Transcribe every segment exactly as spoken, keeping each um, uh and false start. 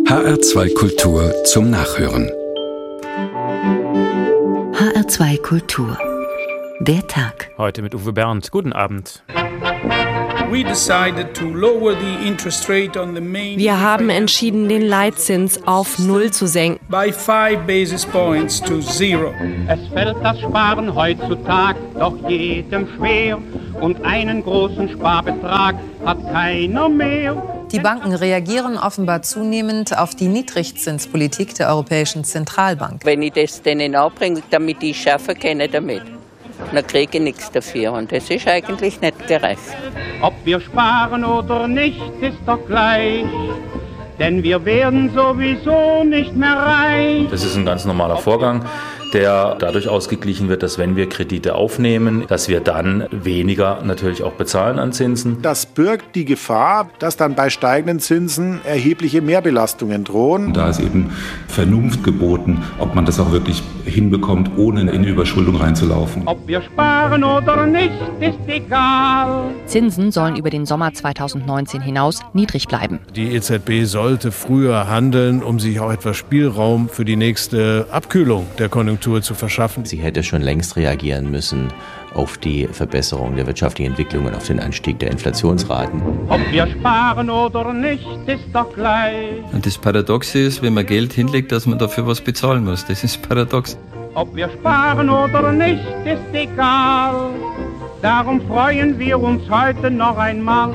H R zwei Kultur zum Nachhören. H R zwei Kultur. Der Tag. Heute mit Uwe Bernd. Guten Abend. Wir haben entschieden, den Leitzins auf Null zu senken. Es fällt das Sparen heutzutage doch jedem schwer und einen großen Sparbetrag hat keiner mehr. Die Banken reagieren offenbar zunehmend auf die Niedrigzinspolitik der Europäischen Zentralbank. Wenn ich das denen anbringe, damit ich schaffen kann damit, dann kriege ich nichts dafür. Und das ist eigentlich nicht gerecht. Ob wir sparen oder nicht, ist doch gleich. Denn wir werden sowieso nicht mehr reich. Das ist ein ganz normaler Vorgang, der dadurch ausgeglichen wird, dass wenn wir Kredite aufnehmen, dass wir dann weniger natürlich auch bezahlen an Zinsen. Das birgt die Gefahr, dass dann bei steigenden Zinsen erhebliche Mehrbelastungen drohen. Da ist eben Vernunft geboten, ob man das auch wirklich hinbekommt, ohne in die Überschuldung reinzulaufen. Ob wir sparen oder nicht, ist egal. Zinsen sollen über den Sommer zweitausendneunzehn hinaus niedrig bleiben. Die E Z B sollte früher handeln, um sich auch etwas Spielraum für die nächste Abkühlung der Konjunktur zu verschaffen. Sie hätte schon längst reagieren müssen auf die Verbesserung der wirtschaftlichen Entwicklung und auf den Anstieg der Inflationsraten. Ob wir sparen oder nicht, ist doch gleich. Und das Paradoxe ist, wenn man Geld hinlegt, dass man dafür was bezahlen muss. Das ist paradox. Ob wir sparen oder nicht, ist egal. Darum freuen wir uns heute noch einmal.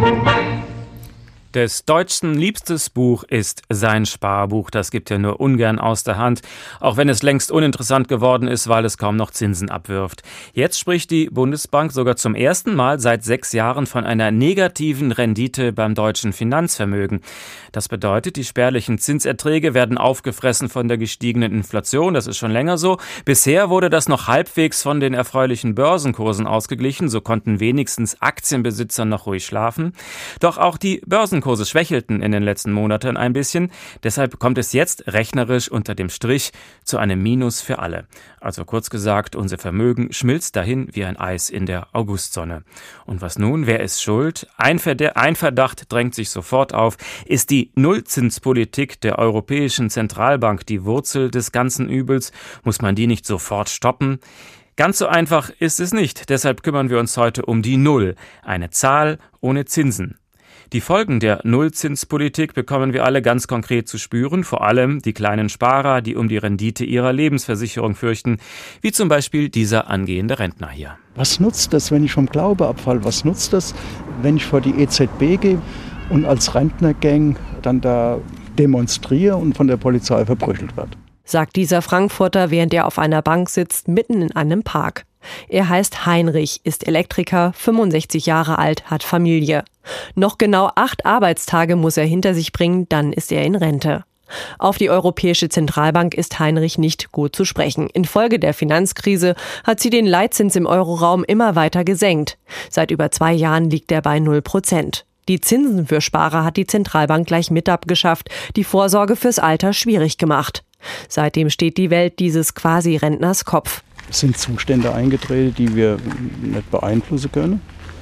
Des Deutschen liebstes Buch ist sein Sparbuch. Das gibt er nur ungern aus der Hand, auch wenn es längst uninteressant geworden ist, weil es kaum noch Zinsen abwirft. Jetzt spricht die Bundesbank sogar zum ersten Mal seit sechs Jahren von einer negativen Rendite beim deutschen Finanzvermögen. Das bedeutet, die spärlichen Zinserträge werden aufgefressen von der gestiegenen Inflation. Das ist schon länger so. Bisher wurde das noch halbwegs von den erfreulichen Börsenkursen ausgeglichen. So konnten wenigstens Aktienbesitzer noch ruhig schlafen. Doch auch die Börsenkurse Kurse schwächelten in den letzten Monaten ein bisschen. Deshalb kommt es jetzt rechnerisch unter dem Strich zu einem Minus für alle. Also kurz gesagt, unser Vermögen schmilzt dahin wie ein Eis in der Augustsonne. Und was nun? Wer ist schuld? Ein Verdacht drängt sich sofort auf. Ist die Nullzinspolitik der Europäischen Zentralbank die Wurzel des ganzen Übels? Muss man die nicht sofort stoppen? Ganz so einfach ist es nicht. Deshalb kümmern wir uns heute um die Null. Eine Zahl ohne Zinsen. Die Folgen der Nullzinspolitik bekommen wir alle ganz konkret zu spüren, vor allem die kleinen Sparer, die um die Rendite ihrer Lebensversicherung fürchten, wie zum Beispiel dieser angehende Rentner hier. Was nutzt das, wenn ich vom Glaube abfalle? Was nutzt das, wenn ich vor die E Z B gehe und als Rentnergang dann da demonstriere und von der Polizei verprügelt wird? Sagt dieser Frankfurter, während er auf einer Bank sitzt, mitten in einem Park. Er heißt Heinrich, ist Elektriker, fünfundsechzig Jahre alt, hat Familie. Noch genau acht Arbeitstage muss er hinter sich bringen, dann ist er in Rente. Auf die Europäische Zentralbank ist Heinrich nicht gut zu sprechen. Infolge der Finanzkrise hat sie den Leitzins im Euroraum immer weiter gesenkt. Seit über zwei Jahren liegt er bei null Prozent. Die Zinsen für Sparer hat die Zentralbank gleich mit abgeschafft, die Vorsorge fürs Alter schwierig gemacht. Seitdem steht die Welt dieses Quasi-Rentners Kopf. Es sind Zustände eingetreten, die wir nicht beeinflussen können,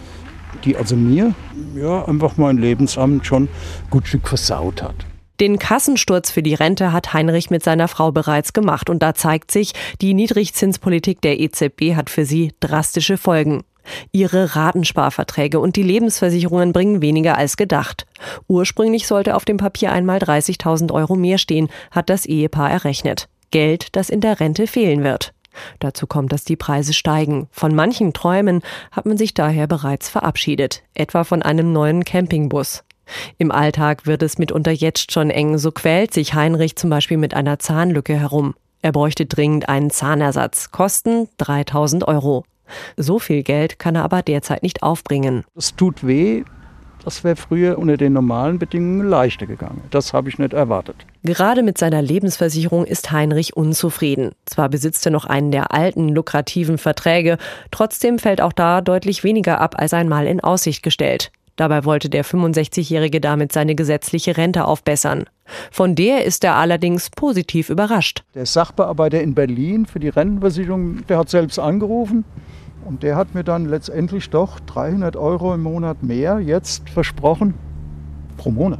die also mir ja, einfach mein Lebensamt schon ein gut Stück versaut hat. Den Kassensturz für die Rente hat Heinrich mit seiner Frau bereits gemacht und da zeigt sich, die Niedrigzinspolitik der E Z B hat für sie drastische Folgen. Ihre Ratensparverträge und die Lebensversicherungen bringen weniger als gedacht. Ursprünglich sollte auf dem Papier einmal dreißigtausend Euro mehr stehen, hat das Ehepaar errechnet. Geld, das in der Rente fehlen wird. Dazu kommt, dass die Preise steigen. Von manchen Träumen hat man sich daher bereits verabschiedet, etwa von einem neuen Campingbus. Im Alltag wird es mitunter jetzt schon eng, so quält sich Heinrich zum Beispiel mit einer Zahnlücke herum. Er bräuchte dringend einen Zahnersatz, Kosten dreitausend Euro. So viel Geld kann er aber derzeit nicht aufbringen. Das tut weh. Das wäre früher unter den normalen Bedingungen leichter gegangen. Das habe ich nicht erwartet. Gerade mit seiner Lebensversicherung ist Heinrich unzufrieden. Zwar besitzt er noch einen der alten, lukrativen Verträge, trotzdem fällt auch da deutlich weniger ab als einmal in Aussicht gestellt. Dabei wollte der fünfundsechzigjährige damit seine gesetzliche Rente aufbessern. Von der ist er allerdings positiv überrascht. Der Sachbearbeiter in Berlin für die Rentenversicherung, der hat selbst angerufen. Und der hat mir dann letztendlich doch dreihundert Euro im Monat mehr jetzt versprochen pro Monat.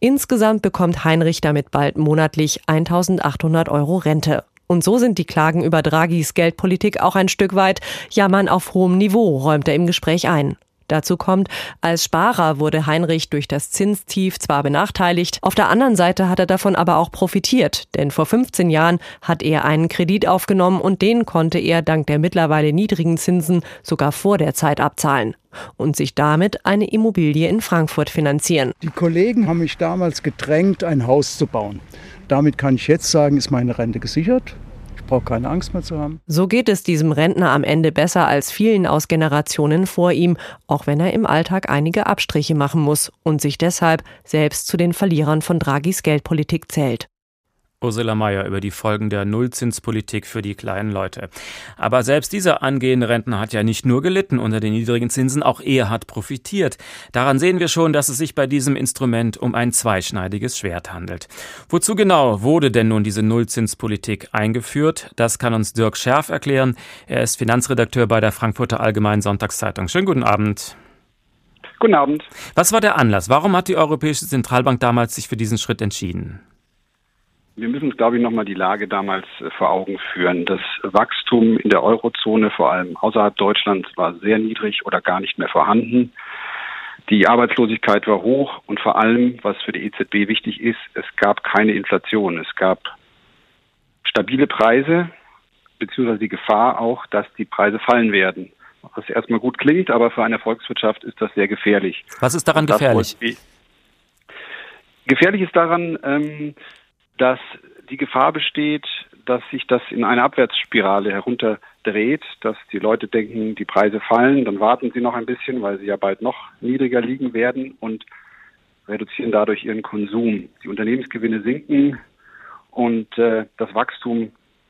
Insgesamt bekommt Heinrich damit bald monatlich eintausendachthundert Euro Rente. Und so sind die Klagen über Draghis Geldpolitik auch ein Stück weit Jammern auf hohem Niveau, räumt er im Gespräch ein. Dazu kommt, als Sparer wurde Heinrich durch das Zinstief zwar benachteiligt, auf der anderen Seite hat er davon aber auch profitiert, denn vor fünfzehn Jahren hat er einen Kredit aufgenommen und den konnte er dank der mittlerweile niedrigen Zinsen sogar vor der Zeit abzahlen und sich damit eine Immobilie in Frankfurt finanzieren. Die Kollegen haben mich damals gedrängt, ein Haus zu bauen. Damit kann ich jetzt sagen, ist meine Rente gesichert. Ich brauche keine Angst mehr zu haben. So geht es diesem Rentner am Ende besser als vielen aus Generationen vor ihm, auch wenn er im Alltag einige Abstriche machen muss und sich deshalb selbst zu den Verlierern von Draghis Geldpolitik zählt. Ursula Mayer über die Folgen der Nullzinspolitik für die kleinen Leute. Aber selbst dieser angehende Rentner hat ja nicht nur gelitten unter den niedrigen Zinsen, auch er hat profitiert. Daran sehen wir schon, dass es sich bei diesem Instrument um ein zweischneidiges Schwert handelt. Wozu genau wurde denn nun diese Nullzinspolitik eingeführt? Das kann uns Dirk Scherf erklären. Er ist Finanzredakteur bei der Frankfurter Allgemeinen Sonntagszeitung. Schönen guten Abend. Guten Abend. Was war der Anlass? Warum hat die Europäische Zentralbank damals sich für diesen Schritt entschieden? Wir müssen uns, glaube ich, nochmal die Lage damals vor Augen führen. Das Wachstum in der Eurozone, vor allem außerhalb Deutschlands, war sehr niedrig oder gar nicht mehr vorhanden. Die Arbeitslosigkeit war hoch und vor allem, was für die E Z B wichtig ist, es gab keine Inflation. Es gab stabile Preise, beziehungsweise die Gefahr auch, dass die Preise fallen werden. Was erstmal gut klingt, aber für eine Volkswirtschaft ist das sehr gefährlich. Was ist daran gefährlich? Gefährlich ist daran, ähm, dass die Gefahr besteht, dass sich das in eine Abwärtsspirale herunterdreht, dass die Leute denken, die Preise fallen, dann warten sie noch ein bisschen, weil sie ja bald noch niedriger liegen werden und reduzieren dadurch ihren Konsum. Die Unternehmensgewinne sinken und äh, das Wachstum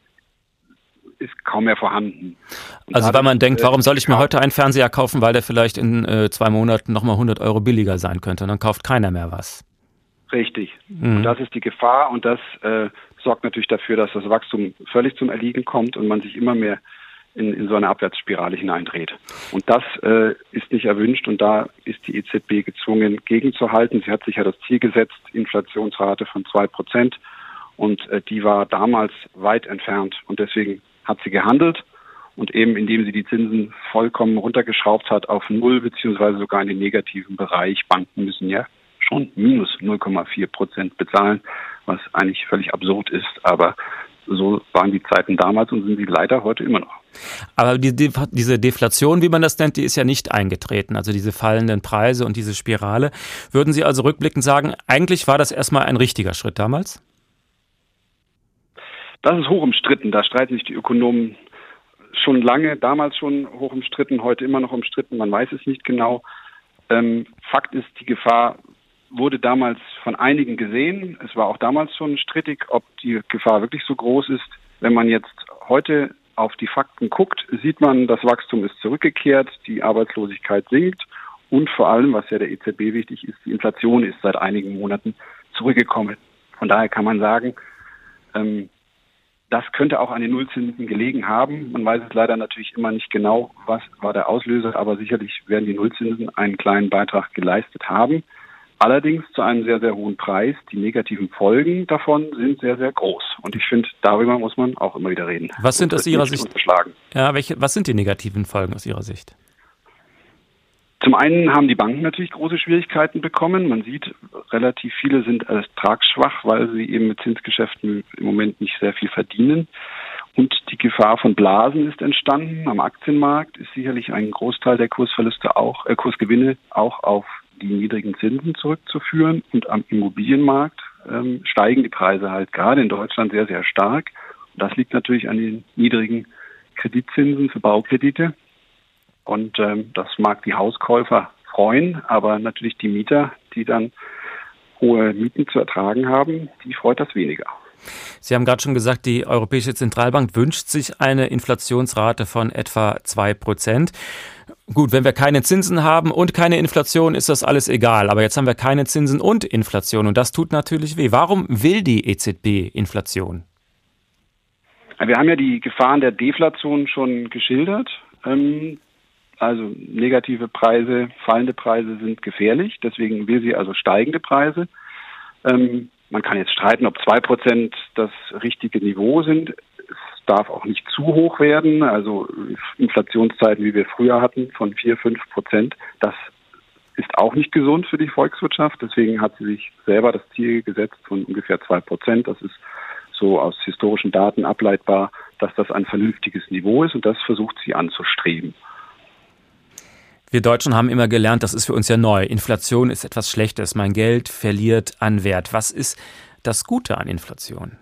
ist kaum mehr vorhanden. Und also weil man denkt, warum soll ich mir heute einen Fernseher kaufen, weil der vielleicht in äh, zwei Monaten nochmal hundert Euro billiger sein könnte und dann kauft keiner mehr was. Richtig. Mhm. Und das ist die Gefahr und das äh, sorgt natürlich dafür, dass das Wachstum völlig zum Erliegen kommt und man sich immer mehr in, in so eine Abwärtsspirale hineindreht. Und das äh, ist nicht erwünscht und da ist die E Z B gezwungen, gegenzuhalten. Sie hat sich ja das Ziel gesetzt, Inflationsrate von zwei Prozent und äh, die war damals weit entfernt und deswegen hat sie gehandelt und eben indem sie die Zinsen vollkommen runtergeschraubt hat auf null beziehungsweise sogar in den negativen Bereich. Banken müssen ja schon minus null Komma vier Prozent bezahlen, was eigentlich völlig absurd ist. Aber so waren die Zeiten damals und sind sie leider heute immer noch. Aber die, die, diese Deflation, wie man das nennt, die ist ja nicht eingetreten. Also diese fallenden Preise und diese Spirale. Würden Sie also rückblickend sagen, eigentlich war das erstmal ein richtiger Schritt damals? Das ist hoch umstritten. Da streiten sich die Ökonomen schon lange, damals schon hoch umstritten, heute immer noch umstritten. Man weiß es nicht genau. Ähm, Fakt ist, die Gefahr wurde damals von einigen gesehen. Es war auch damals schon strittig, ob die Gefahr wirklich so groß ist. Wenn man jetzt heute auf die Fakten guckt, sieht man, das Wachstum ist zurückgekehrt, die Arbeitslosigkeit sinkt und vor allem, was ja der E Z B wichtig ist, die Inflation ist seit einigen Monaten zurückgekommen. Von daher kann man sagen, ähm, das könnte auch an den Nullzinsen gelegen haben. Man weiß es leider natürlich immer nicht genau, was war der Auslöser, aber sicherlich werden die Nullzinsen einen kleinen Beitrag geleistet haben. Allerdings zu einem sehr, sehr hohen Preis. Die negativen Folgen davon sind sehr, sehr groß. Und ich finde, darüber muss man auch immer wieder reden. Was sind aus Ihrer Sicht? Ja, welche, was sind die negativen Folgen aus Ihrer Sicht? Zum einen haben die Banken natürlich große Schwierigkeiten bekommen. Man sieht, relativ viele sind ertragsschwach, weil sie eben mit Zinsgeschäften im Moment nicht sehr viel verdienen. Und die Gefahr von Blasen ist entstanden. Am Aktienmarkt ist sicherlich ein Großteil der Kursverluste auch, äh, Kursgewinne auch auf die niedrigen Zinsen zurückzuführen. Und am Immobilienmarkt ähm, steigen die Preise halt gerade in Deutschland sehr, sehr stark. Und das liegt natürlich an den niedrigen Kreditzinsen für Baukredite. Und ähm, das mag die Hauskäufer freuen, aber natürlich die Mieter, die dann hohe Mieten zu ertragen haben, die freut das weniger. Sie haben gerade schon gesagt, die Europäische Zentralbank wünscht sich eine Inflationsrate von etwa zwei Prozent. Gut, wenn wir keine Zinsen haben und keine Inflation, ist das alles egal. Aber jetzt haben wir keine Zinsen und Inflation und das tut natürlich weh. Warum will die E Z B Inflation? Wir haben ja die Gefahren der Deflation schon geschildert. Also negative Preise, fallende Preise sind gefährlich. Deswegen will sie also steigende Preise. Ähm, man kann jetzt streiten, ob zwei Prozent das richtige Niveau sind. Es darf auch nicht zu hoch werden. Also Inflationszeiten, wie wir früher hatten, von vier, fünf Prozent, das ist auch nicht gesund für die Volkswirtschaft. Deswegen hat sie sich selber das Ziel gesetzt von ungefähr zwei Prozent. Das ist so aus historischen Daten ableitbar, dass das ein vernünftiges Niveau ist und das versucht sie anzustreben. Wir Deutschen haben immer gelernt, das ist für uns ja neu. Inflation ist etwas Schlechtes. Mein Geld verliert an Wert. Was ist das Gute an Inflation?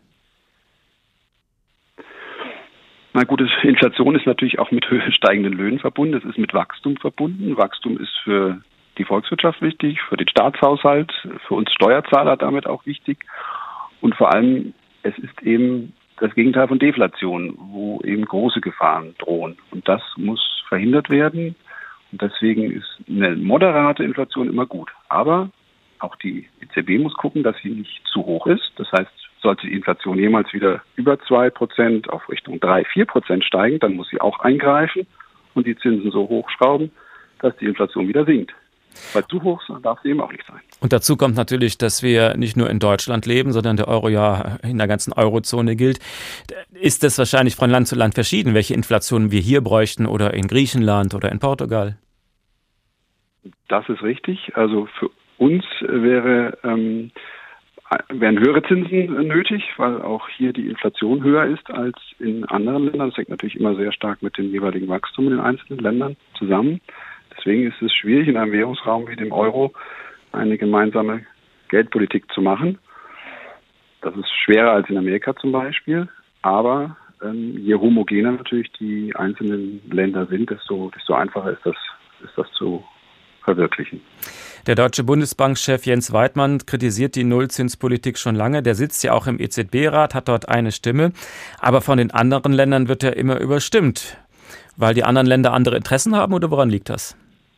Na gut, Inflation ist natürlich auch mit steigenden Löhnen verbunden. Es ist mit Wachstum verbunden. Wachstum ist für die Volkswirtschaft wichtig, für den Staatshaushalt, für uns Steuerzahler damit auch wichtig. Und vor allem, es ist eben das Gegenteil von Deflation, wo eben große Gefahren drohen. Und das muss verhindert werden. Und deswegen ist eine moderate Inflation immer gut. Aber auch die E Z B muss gucken, dass sie nicht zu hoch ist. Das heißt, sollte die Inflation jemals wieder über zwei Prozent auf Richtung drei, vier Prozent steigen, dann muss sie auch eingreifen und die Zinsen so hochschrauben, dass die Inflation wieder sinkt. Weil zu hoch darf sie eben auch nicht sein. Und dazu kommt natürlich, dass wir nicht nur in Deutschland leben, sondern der Euro ja in der ganzen Eurozone gilt. Ist es wahrscheinlich von Land zu Land verschieden, welche Inflation wir hier bräuchten oder in Griechenland oder in Portugal? Das ist richtig. Also für uns wäre, ähm, wären höhere Zinsen nötig, weil auch hier die Inflation höher ist als in anderen Ländern. Das hängt natürlich immer sehr stark mit dem jeweiligen Wachstum in den einzelnen Ländern zusammen. Deswegen ist es schwierig, in einem Währungsraum wie dem Euro eine gemeinsame Geldpolitik zu machen. Das ist schwerer als in Amerika zum Beispiel. Aber ähm, je homogener natürlich die einzelnen Länder sind, desto, desto einfacher ist das, ist das zu verwirklichen. Der deutsche Bundesbankchef Jens Weidmann kritisiert die Nullzinspolitik schon lange. Der sitzt ja auch im E Z B-Rat, hat dort eine Stimme. Aber von den anderen Ländern wird er immer überstimmt. Weil die anderen Länder andere Interessen haben oder woran liegt das?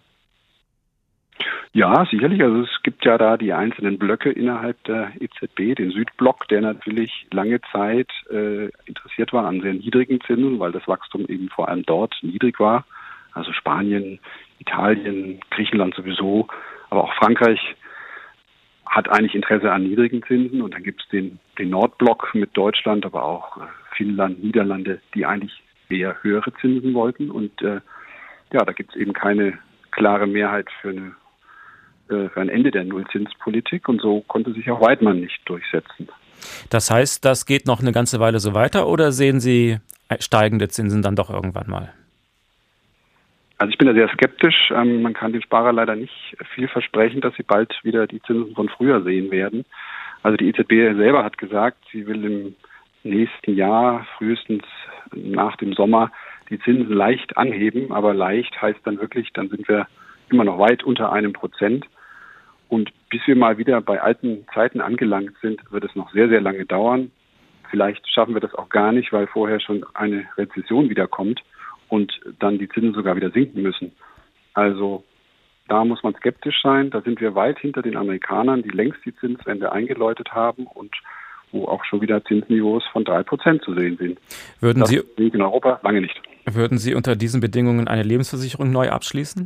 Ja, sicherlich. Also es gibt ja da die einzelnen Blöcke innerhalb der E Z B, den Südblock, der natürlich lange Zeit äh, interessiert war an sehr niedrigen Zinsen, weil das Wachstum eben vor allem dort niedrig war. Also Spanien, Italien, Griechenland sowieso, aber auch Frankreich hat eigentlich Interesse an niedrigen Zinsen. Und dann gibt es den, den Nordblock mit Deutschland, aber auch äh, Finnland, Niederlande, die eigentlich eher höhere Zinsen wollten. Und äh, ja, da gibt es eben keine klare Mehrheit für, eine, äh, für ein Ende der Nullzinspolitik. Und so konnte sich auch Weidmann nicht durchsetzen. Das heißt, das geht noch eine ganze Weile so weiter oder sehen Sie steigende Zinsen dann doch irgendwann mal? Also ich bin da sehr skeptisch. Ähm, man kann den Sparer leider nicht viel versprechen, dass sie bald wieder die Zinsen von früher sehen werden. Also die E Z B selber hat gesagt, sie will im nächsten Jahr, frühestens nach dem Sommer, die Zinsen leicht anheben. Aber leicht heißt dann wirklich, dann sind wir immer noch weit unter einem Prozent. Und bis wir mal wieder bei alten Zeiten angelangt sind, wird es noch sehr, sehr lange dauern. Vielleicht schaffen wir das auch gar nicht, weil vorher schon eine Rezession wiederkommt und dann die Zinsen sogar wieder sinken müssen. Also da muss man skeptisch sein. Da sind wir weit hinter den Amerikanern, die längst die Zinswende eingeläutet haben und wo auch schon wieder Zinsniveaus von drei Prozent zu sehen sind. Würden das Sie in Europa lange nicht. Würden Sie unter diesen Bedingungen eine Lebensversicherung neu abschließen?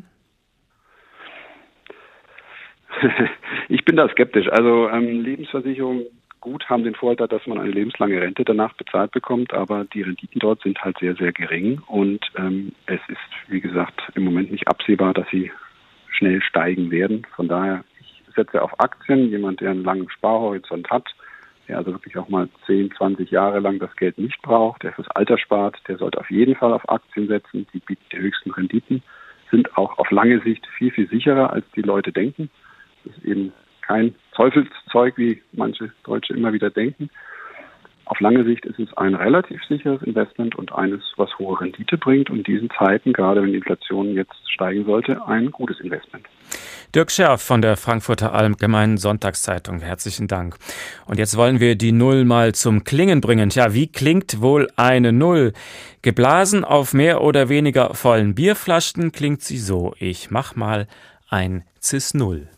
Ich bin da skeptisch. Also ähm, Lebensversicherung gut haben den Vorteil, dass man eine lebenslange Rente danach bezahlt bekommt, aber die Renditen dort sind halt sehr, sehr gering und ähm, es ist, wie gesagt, im Moment nicht absehbar, dass sie schnell steigen werden. Von daher, ich setze auf Aktien. Jemand, der einen langen Sparhorizont hat, der also wirklich auch mal zehn, zwanzig Jahre lang das Geld nicht braucht, der fürs Alter spart, der sollte auf jeden Fall auf Aktien setzen. Die bieten die höchsten Renditen, sind auch auf lange Sicht viel, viel sicherer, als die Leute denken. Das ist eben kein Teufelszeug, wie manche Deutsche immer wieder denken. Auf lange Sicht ist es ein relativ sicheres Investment und eines, was hohe Rendite bringt und in diesen Zeiten, gerade wenn die Inflation jetzt steigen sollte, ein gutes Investment. Dirk Scherf von der Frankfurter Allgemeinen Sonntagszeitung, herzlichen Dank. Und jetzt wollen wir die Null mal zum Klingen bringen. Tja, wie klingt wohl eine Null? Geblasen auf mehr oder weniger vollen Bierflaschen klingt sie so. Ich mach mal ein Cis-Null.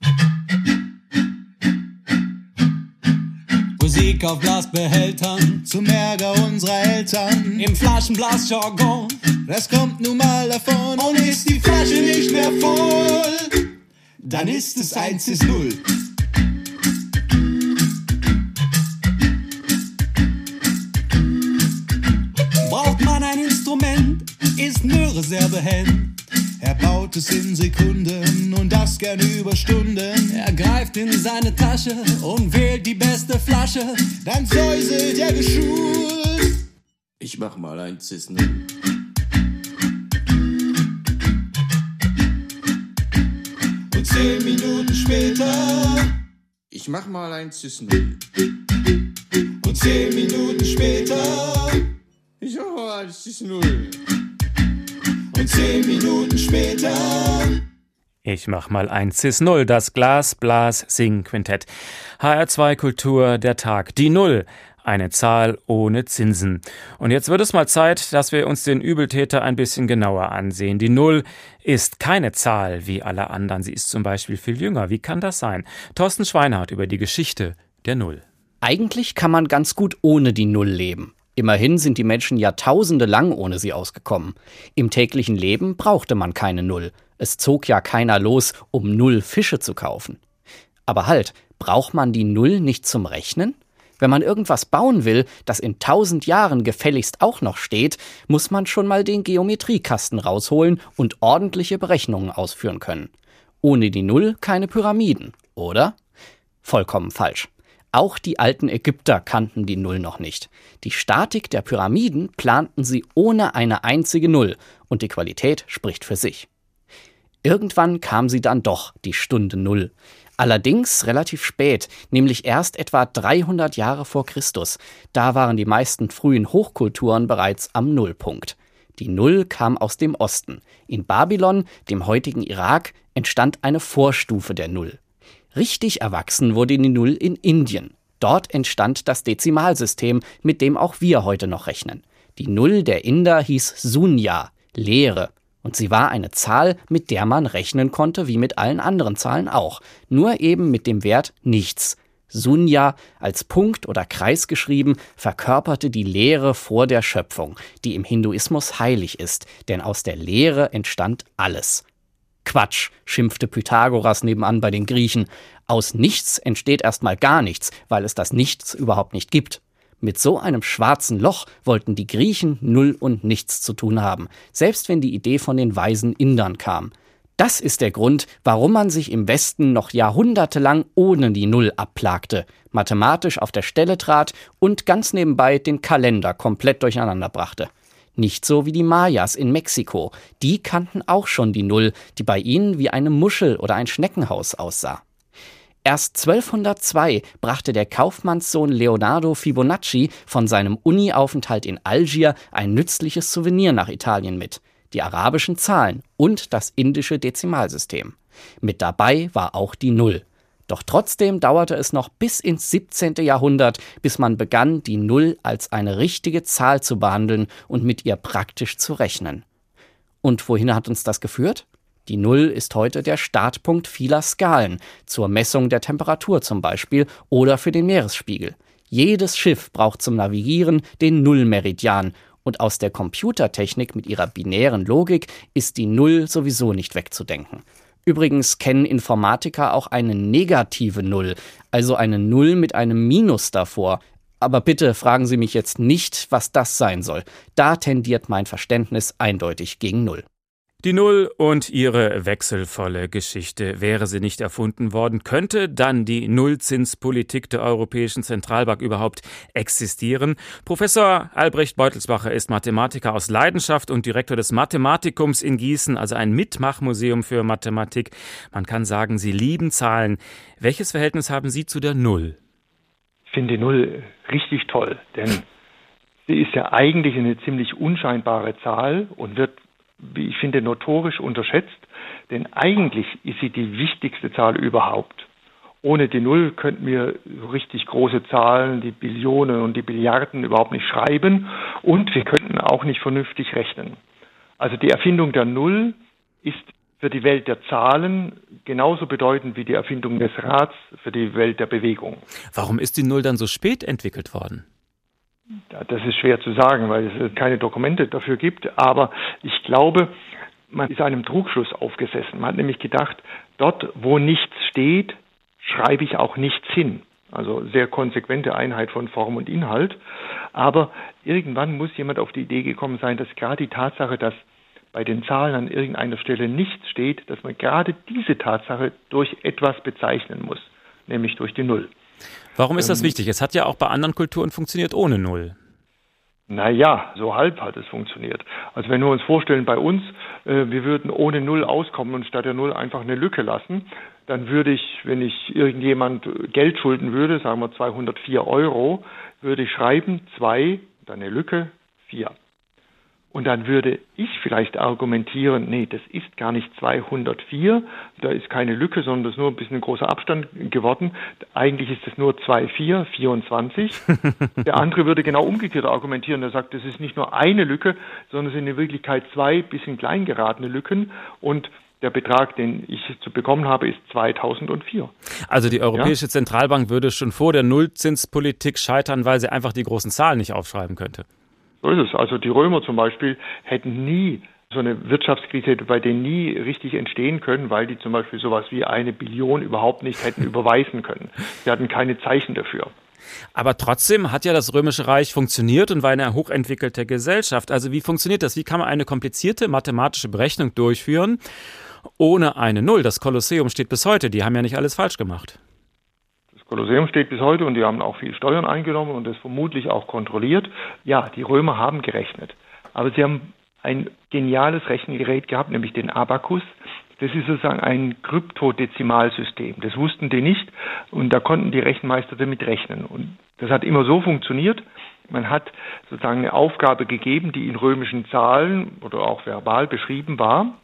Musik auf Glasbehältern, zum Ärger unserer Eltern. Im Flaschenblasjargon, das kommt nun mal davon. Und ist die Flasche nicht mehr voll, dann ist es ein Cis-Null. behält. Er baut es in Sekunden und das gern über Stunden. Er greift in seine Tasche und wählt die beste Flasche. Dann säuselt er geschult. Ich mach mal ein Cis-Null. Und zehn Minuten später. Ich mach mal ein Cis-Null. Und zehn Minuten später. Ich mach mal ein Cis-Null. Und zehn Minuten später. Ich mach mal ein Cis-Null, das Glas-Blas-Sing-Quintett. H R zwei Kultur, der Tag. Die Null. Eine Zahl ohne Zinsen. Und jetzt wird es mal Zeit, dass wir uns den Übeltäter ein bisschen genauer ansehen. Die Null ist keine Zahl wie alle anderen. Sie ist zum Beispiel viel jünger. Wie kann das sein? Thorsten Schweinhardt über die Geschichte der Null. Eigentlich kann man ganz gut ohne die Null leben. Immerhin sind die Menschen Jahrtausende lang ohne sie ausgekommen. Im täglichen Leben brauchte man keine Null. Es zog ja keiner los, um Null Fische zu kaufen. Aber halt, braucht man die Null nicht zum Rechnen? Wenn man irgendwas bauen will, das in tausend Jahren gefälligst auch noch steht, muss man schon mal den Geometriekasten rausholen und ordentliche Berechnungen ausführen können. Ohne die Null keine Pyramiden, oder? Vollkommen falsch. Auch die alten Ägypter kannten die Null noch nicht. Die Statik der Pyramiden planten sie ohne eine einzige Null und die Qualität spricht für sich. Irgendwann kam sie dann doch, die Stunde Null. Allerdings relativ spät, nämlich erst etwa dreihundert Jahre vor Christus. Da waren die meisten frühen Hochkulturen bereits am Nullpunkt. Die Null kam aus dem Osten. In Babylon, dem heutigen Irak, entstand eine Vorstufe der Null. Richtig erwachsen wurde die Null in Indien. Dort entstand das Dezimalsystem, mit dem auch wir heute noch rechnen. Die Null der Inder hieß Sunya, Leere. Und sie war eine Zahl, mit der man rechnen konnte, wie mit allen anderen Zahlen auch. Nur eben mit dem Wert nichts. Sunya, als Punkt oder Kreis geschrieben, verkörperte die Leere vor der Schöpfung, die im Hinduismus heilig ist. Denn aus der Leere entstand alles. Quatsch, schimpfte Pythagoras nebenan bei den Griechen. Aus nichts entsteht erstmal gar nichts, weil es das Nichts überhaupt nicht gibt. Mit so einem schwarzen Loch wollten die Griechen null und nichts zu tun haben, selbst wenn die Idee von den weisen Indern kam. Das ist der Grund, warum man sich im Westen noch jahrhundertelang ohne die Null abplagte, mathematisch auf der Stelle trat und ganz nebenbei den Kalender komplett durcheinander brachte. Nicht so wie die Mayas in Mexiko. Die kannten auch schon die Null, die bei ihnen wie eine Muschel oder ein Schneckenhaus aussah. Erst zwölfhundertzwei brachte der Kaufmannssohn Leonardo Fibonacci von seinem Uni-Aufenthalt in Algier ein nützliches Souvenir nach Italien mit: die arabischen Zahlen und das indische Dezimalsystem. Mit dabei war auch die Null. Doch trotzdem dauerte es noch bis ins siebzehnte Jahrhundert, bis man begann, die Null als eine richtige Zahl zu behandeln und mit ihr praktisch zu rechnen. Und wohin hat uns das geführt? Die Null ist heute der Startpunkt vieler Skalen, zur Messung der Temperatur zum Beispiel oder für den Meeresspiegel. Jedes Schiff braucht zum Navigieren den Nullmeridian und aus der Computertechnik mit ihrer binären Logik ist die Null sowieso nicht wegzudenken. Übrigens kennen Informatiker auch eine negative Null, also eine Null mit einem Minus davor. Aber bitte fragen Sie mich jetzt nicht, was das sein soll. Da tendiert mein Verständnis eindeutig gegen Null. Die Null und ihre wechselvolle Geschichte. Wäre sie nicht erfunden worden, könnte dann die Nullzinspolitik der Europäischen Zentralbank überhaupt existieren? Professor Albrecht Beutelsbacher ist Mathematiker aus Leidenschaft und Direktor des Mathematikums in Gießen, also ein Mitmachmuseum für Mathematik. Man kann sagen, Sie lieben Zahlen. Welches Verhältnis haben Sie zu der Null? Ich finde die Null richtig toll, denn sie ist ja eigentlich eine ziemlich unscheinbare Zahl und wird, wie ich finde, notorisch unterschätzt, denn eigentlich ist sie die wichtigste Zahl überhaupt. Ohne die Null könnten wir richtig große Zahlen, die Billionen und die Billiarden überhaupt nicht schreiben und wir könnten auch nicht vernünftig rechnen. Also die Erfindung der Null ist für die Welt der Zahlen genauso bedeutend wie die Erfindung des Rads für die Welt der Bewegung. Warum ist die Null dann so spät entwickelt worden? Das ist schwer zu sagen, weil es keine Dokumente dafür gibt. Aber ich glaube, man ist einem Trugschluss aufgesessen. Man hat nämlich gedacht, dort, wo nichts steht, schreibe ich auch nichts hin. Also sehr konsequente Einheit von Form und Inhalt. Aber irgendwann muss jemand auf die Idee gekommen sein, dass gerade die Tatsache, dass bei den Zahlen an irgendeiner Stelle nicht steht, dass man gerade diese Tatsache durch etwas bezeichnen muss, nämlich durch die Null. Warum ist das ähm, wichtig? Es hat ja auch bei anderen Kulturen funktioniert ohne Null. Naja, so halb hat es funktioniert. Also wenn wir uns vorstellen, bei uns, äh, wir würden ohne Null auskommen und statt der Null einfach eine Lücke lassen, dann würde ich, wenn ich irgendjemand Geld schulden würde, sagen wir zweihundertvier Euro, würde ich schreiben, zwei, dann eine Lücke, vier. Und dann würde ich vielleicht argumentieren, nee, das ist gar nicht zweihundertvier, da ist keine Lücke, sondern das ist nur ein bisschen ein großer Abstand geworden. Eigentlich ist es nur zwei, vier, vierundzwanzig. Der andere würde genau umgekehrt argumentieren, der sagt, das ist nicht nur eine Lücke, sondern es sind in Wirklichkeit zwei bisschen klein geratene Lücken und der Betrag, den ich zu bekommen habe, ist zweitausendvier. Also die Europäische ja? Zentralbank würde schon vor der Nullzinspolitik scheitern, weil sie einfach die großen Zahlen nicht aufschreiben könnte. So ist es. Also die Römer zum Beispiel hätten nie so eine Wirtschaftskrise, bei denen nie richtig entstehen können, weil die zum Beispiel sowas wie eine Billion überhaupt nicht hätten überweisen können. Sie hatten keine Zeichen dafür. Aber trotzdem hat ja das Römische Reich funktioniert und war eine hochentwickelte Gesellschaft. Also wie funktioniert das? Wie kann man eine komplizierte mathematische Berechnung durchführen ohne eine Null? Das Kolosseum steht bis heute. Die haben ja nicht alles falsch gemacht. Das Kolosseum steht bis heute und die haben auch viel Steuern eingenommen und das vermutlich auch kontrolliert. Ja, die Römer haben gerechnet. Aber sie haben ein geniales Rechengerät gehabt, nämlich den Abakus. Das ist sozusagen ein Kryptodezimalsystem. Das wussten die nicht und da konnten die Rechenmeister damit rechnen. Und das hat immer so funktioniert. Man hat sozusagen eine Aufgabe gegeben, die in römischen Zahlen oder auch verbal beschrieben war.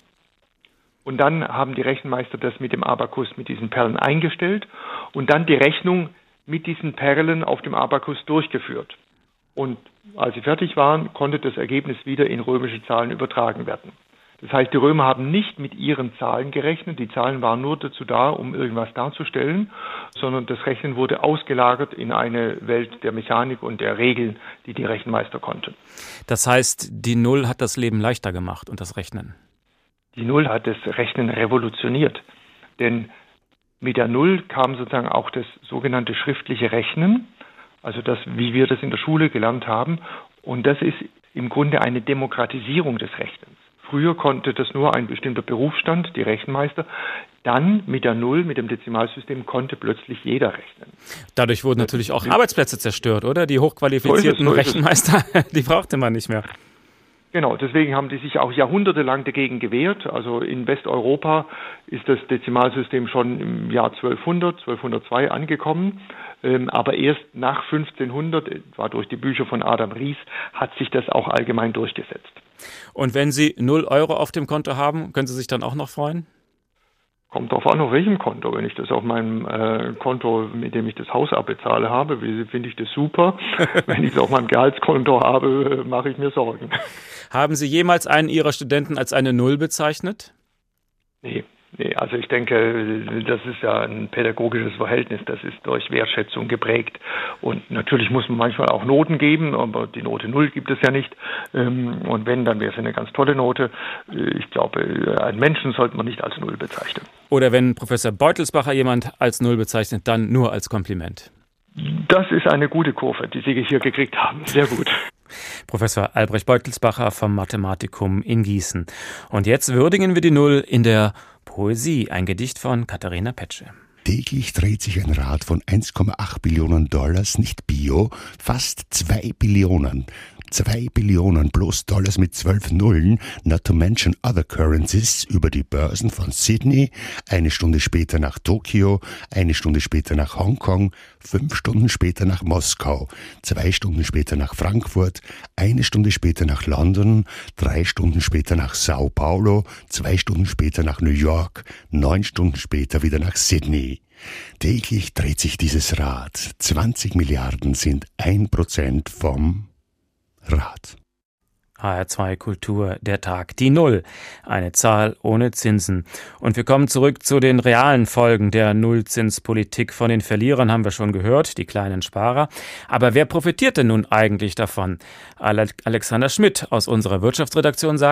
Und dann haben die Rechenmeister das mit dem Abakus, mit diesen Perlen eingestellt und dann die Rechnung mit diesen Perlen auf dem Abakus durchgeführt. Und als sie fertig waren, konnte das Ergebnis wieder in römische Zahlen übertragen werden. Das heißt, die Römer haben nicht mit ihren Zahlen gerechnet. Die Zahlen waren nur dazu da, um irgendwas darzustellen, sondern das Rechnen wurde ausgelagert in eine Welt der Mechanik und der Regeln, die die Rechenmeister konnten. Das heißt, die Null hat das Leben leichter gemacht und das Rechnen. Die Null hat das Rechnen revolutioniert, denn mit der Null kam sozusagen auch das sogenannte schriftliche Rechnen, also das, wie wir das in der Schule gelernt haben, und das ist im Grunde eine Demokratisierung des Rechnens. Früher konnte das nur ein bestimmter Berufsstand, die Rechenmeister. Dann mit der Null, mit dem Dezimalsystem, konnte plötzlich jeder rechnen. Dadurch wurden natürlich auch Arbeitsplätze zerstört, oder? Die hochqualifizierten so so Rechenmeister, die brauchte man nicht mehr. Genau, deswegen haben die sich auch jahrhundertelang dagegen gewehrt. Also in Westeuropa ist das Dezimalsystem schon im Jahr zwölfhundert, zwölfhundertzwei angekommen. Aber erst nach fünfzehnhundert, etwa durch die Bücher von Adam Ries, hat sich das auch allgemein durchgesetzt. Und wenn Sie null Euro auf dem Konto haben, können Sie sich dann auch noch freuen? Kommt drauf an, auf welchem Konto. Wenn ich das auf meinem äh, Konto, mit dem ich das Haus abbezahle, habe, finde ich das super. Wenn ich es auf meinem Gehaltskonto habe, mache ich mir Sorgen. Haben Sie jemals einen Ihrer Studenten als eine Null bezeichnet? Nee. Nee, also ich denke, das ist ja ein pädagogisches Verhältnis, das ist durch Wertschätzung geprägt. Und natürlich muss man manchmal auch Noten geben, aber die Note Null gibt es ja nicht. Und wenn, dann wäre es eine ganz tolle Note. Ich glaube, einen Menschen sollte man nicht als Null bezeichnen. Oder wenn Professor Beutelsbacher jemand als Null bezeichnet, dann nur als Kompliment. Das ist eine gute Kurve, die Sie hier gekriegt haben. Sehr gut. Professor Albrecht Beutelsbacher vom Mathematikum in Gießen. Und jetzt würdigen wir die Null in der Poesie, ein Gedicht von Katharina Petsche. Täglich dreht sich ein Rad von eins Komma acht Billionen Dollars, nicht Bio, fast zwei Billionen. Zwei Billionen plus Dollars mit zwölf Nullen, not to mention other currencies, über die Börsen von Sydney, eine Stunde später nach Tokio, eine Stunde später nach Hongkong, fünf Stunden später nach Moskau, zwei Stunden später nach Frankfurt, eine Stunde später nach London, drei Stunden später nach Sao Paulo, zwei Stunden später nach New York, neun Stunden später wieder nach Sydney. Täglich dreht sich dieses Rad. zwanzig Milliarden sind ein Prozent vom Rad. H R zwei Kultur, der Tag, die Null, eine Zahl ohne Zinsen. Und wir kommen zurück zu den realen Folgen der Nullzinspolitik. Von den Verlierern haben wir schon gehört, die kleinen Sparer. Aber wer profitiert denn nun eigentlich davon? Alexander Schmidt aus unserer Wirtschaftsredaktion sagt: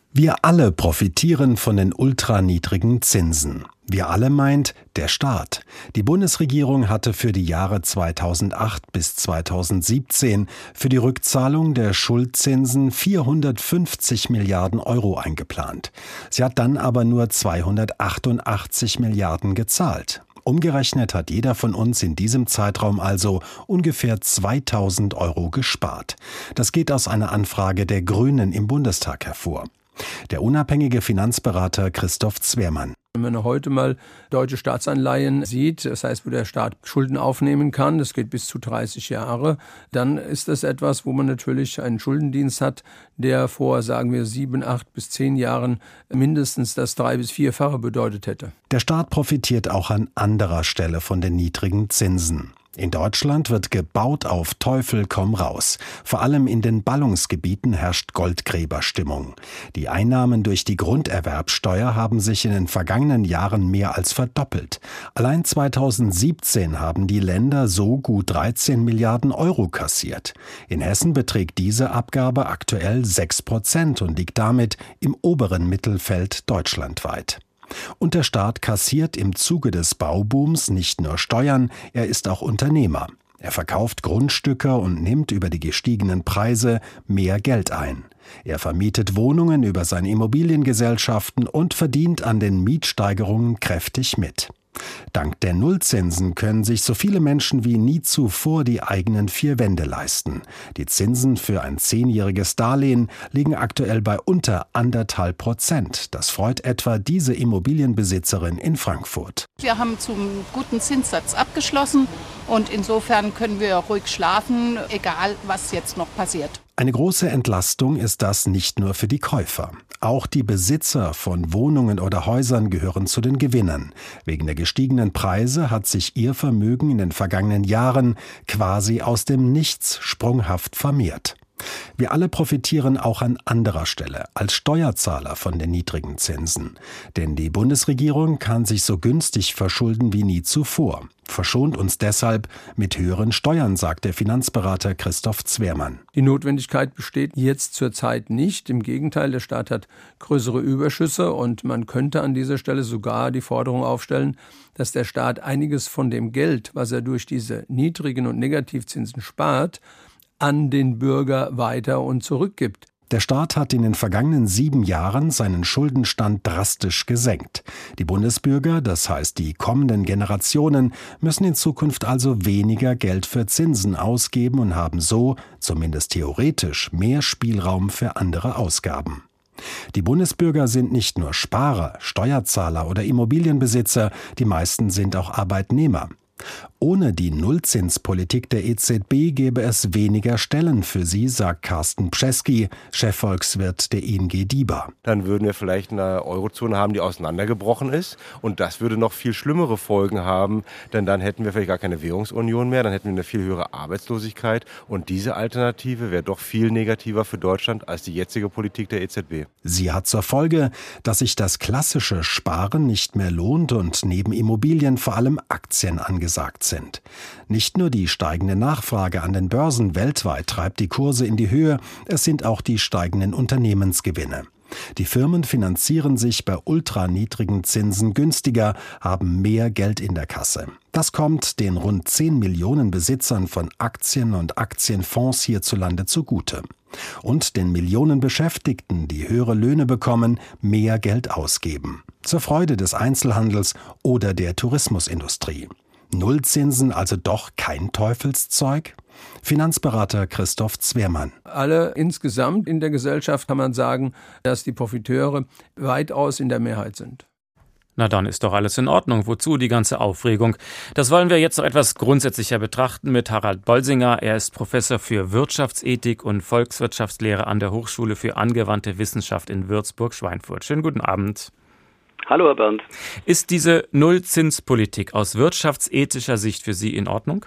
Wir alle profitieren von den ultraniedrigen Zinsen. Wir alle meint der Staat. Die Bundesregierung hatte für die Jahre zweitausendacht bis zweitausendsiebzehn für die Rückzahlung der Schuldzinsen vierhundertfünfzig Milliarden Euro eingeplant. Sie hat dann aber nur zweihundertachtundachtzig Milliarden gezahlt. Umgerechnet hat jeder von uns in diesem Zeitraum also ungefähr zweitausend Euro gespart. Das geht aus einer Anfrage der Grünen im Bundestag hervor. Der unabhängige Finanzberater Christoph Zwermann. Wenn man heute mal deutsche Staatsanleihen sieht, das heißt, wo der Staat Schulden aufnehmen kann, das geht bis zu dreißig Jahre, dann ist das etwas, wo man natürlich einen Schuldendienst hat, der vor, sagen wir, sieben, acht bis zehn Jahren mindestens das drei- bis vierfache bedeutet hätte. Der Staat profitiert auch an anderer Stelle von den niedrigen Zinsen. In Deutschland wird gebaut auf Teufel komm raus. Vor allem in den Ballungsgebieten herrscht Goldgräberstimmung. Die Einnahmen durch die Grunderwerbsteuer haben sich in den vergangenen Jahren mehr als verdoppelt. Allein zweitausendsiebzehn haben die Länder so gut dreizehn Milliarden Euro kassiert. In Hessen beträgt diese Abgabe aktuell sechs Prozent und liegt damit im oberen Mittelfeld deutschlandweit. Und der Staat kassiert im Zuge des Baubooms nicht nur Steuern, er ist auch Unternehmer. Er verkauft Grundstücke und nimmt über die gestiegenen Preise mehr Geld ein. Er vermietet Wohnungen über seine Immobiliengesellschaften und verdient an den Mietsteigerungen kräftig mit. Dank der Nullzinsen können sich so viele Menschen wie nie zuvor die eigenen vier Wände leisten. Die Zinsen für ein zehnjähriges Darlehen liegen aktuell bei unter anderthalb Prozent. Das freut etwa diese Immobilienbesitzerin in Frankfurt. Wir haben zum guten Zinssatz abgeschlossen und insofern können wir ruhig schlafen, egal was jetzt noch passiert. Eine große Entlastung ist das nicht nur für die Käufer. Auch die Besitzer von Wohnungen oder Häusern gehören zu den Gewinnern. Wegen der gestiegenen Preise hat sich ihr Vermögen in den vergangenen Jahren quasi aus dem Nichts sprunghaft vermehrt. Wir alle profitieren auch an anderer Stelle als Steuerzahler von den niedrigen Zinsen. Denn die Bundesregierung kann sich so günstig verschulden wie nie zuvor. Verschont uns deshalb mit höheren Steuern, sagt der Finanzberater Christoph Zwermann. Die Notwendigkeit besteht jetzt zurzeit nicht. Im Gegenteil, der Staat hat größere Überschüsse und man könnte an dieser Stelle sogar die Forderung aufstellen, dass der Staat einiges von dem Geld, was er durch diese niedrigen und Negativzinsen spart, an den Bürger weiter und zurückgibt. Der Staat hat in den vergangenen sieben Jahren seinen Schuldenstand drastisch gesenkt. Die Bundesbürger, das heißt die kommenden Generationen, müssen in Zukunft also weniger Geld für Zinsen ausgeben und haben so, zumindest theoretisch, mehr Spielraum für andere Ausgaben. Die Bundesbürger sind nicht nur Sparer, Steuerzahler oder Immobilienbesitzer, die meisten sind auch Arbeitnehmer. Ohne die Nullzinspolitik der E Z B gäbe es weniger Stellen für sie, sagt Carsten Pschesky, Chefvolkswirt der I N G DIBA. Dann würden wir vielleicht eine Eurozone haben, die auseinandergebrochen ist. Und das würde noch viel schlimmere Folgen haben, denn dann hätten wir vielleicht gar keine Währungsunion mehr, dann hätten wir eine viel höhere Arbeitslosigkeit. Und diese Alternative wäre doch viel negativer für Deutschland als die jetzige Politik der E Z B. Sie hat zur Folge, dass sich das klassische Sparen nicht mehr lohnt und neben Immobilien vor allem Aktien angesagt sind. Sind. Nicht nur die steigende Nachfrage an den Börsen weltweit treibt die Kurse in die Höhe, es sind auch die steigenden Unternehmensgewinne. Die Firmen finanzieren sich bei ultraniedrigen Zinsen günstiger, haben mehr Geld in der Kasse. Das kommt den rund zehn Millionen Besitzern von Aktien und Aktienfonds hierzulande zugute. Und den Millionen Beschäftigten, die höhere Löhne bekommen, mehr Geld ausgeben. Zur Freude des Einzelhandels oder der Tourismusindustrie. Nullzinsen also doch kein Teufelszeug? Finanzberater Christoph Zwermann. Alle insgesamt in der Gesellschaft kann man sagen, dass die Profiteure weitaus in der Mehrheit sind. Na dann ist doch alles in Ordnung. Wozu die ganze Aufregung? Das wollen wir jetzt noch etwas grundsätzlicher betrachten mit Harald Bolsinger. Er ist Professor für Wirtschaftsethik und Volkswirtschaftslehre an der Hochschule für angewandte Wissenschaft in Würzburg-Schweinfurt. Schönen guten Abend. Hallo, Herr Bernd. Ist diese Nullzinspolitik aus wirtschaftsethischer Sicht für Sie in Ordnung?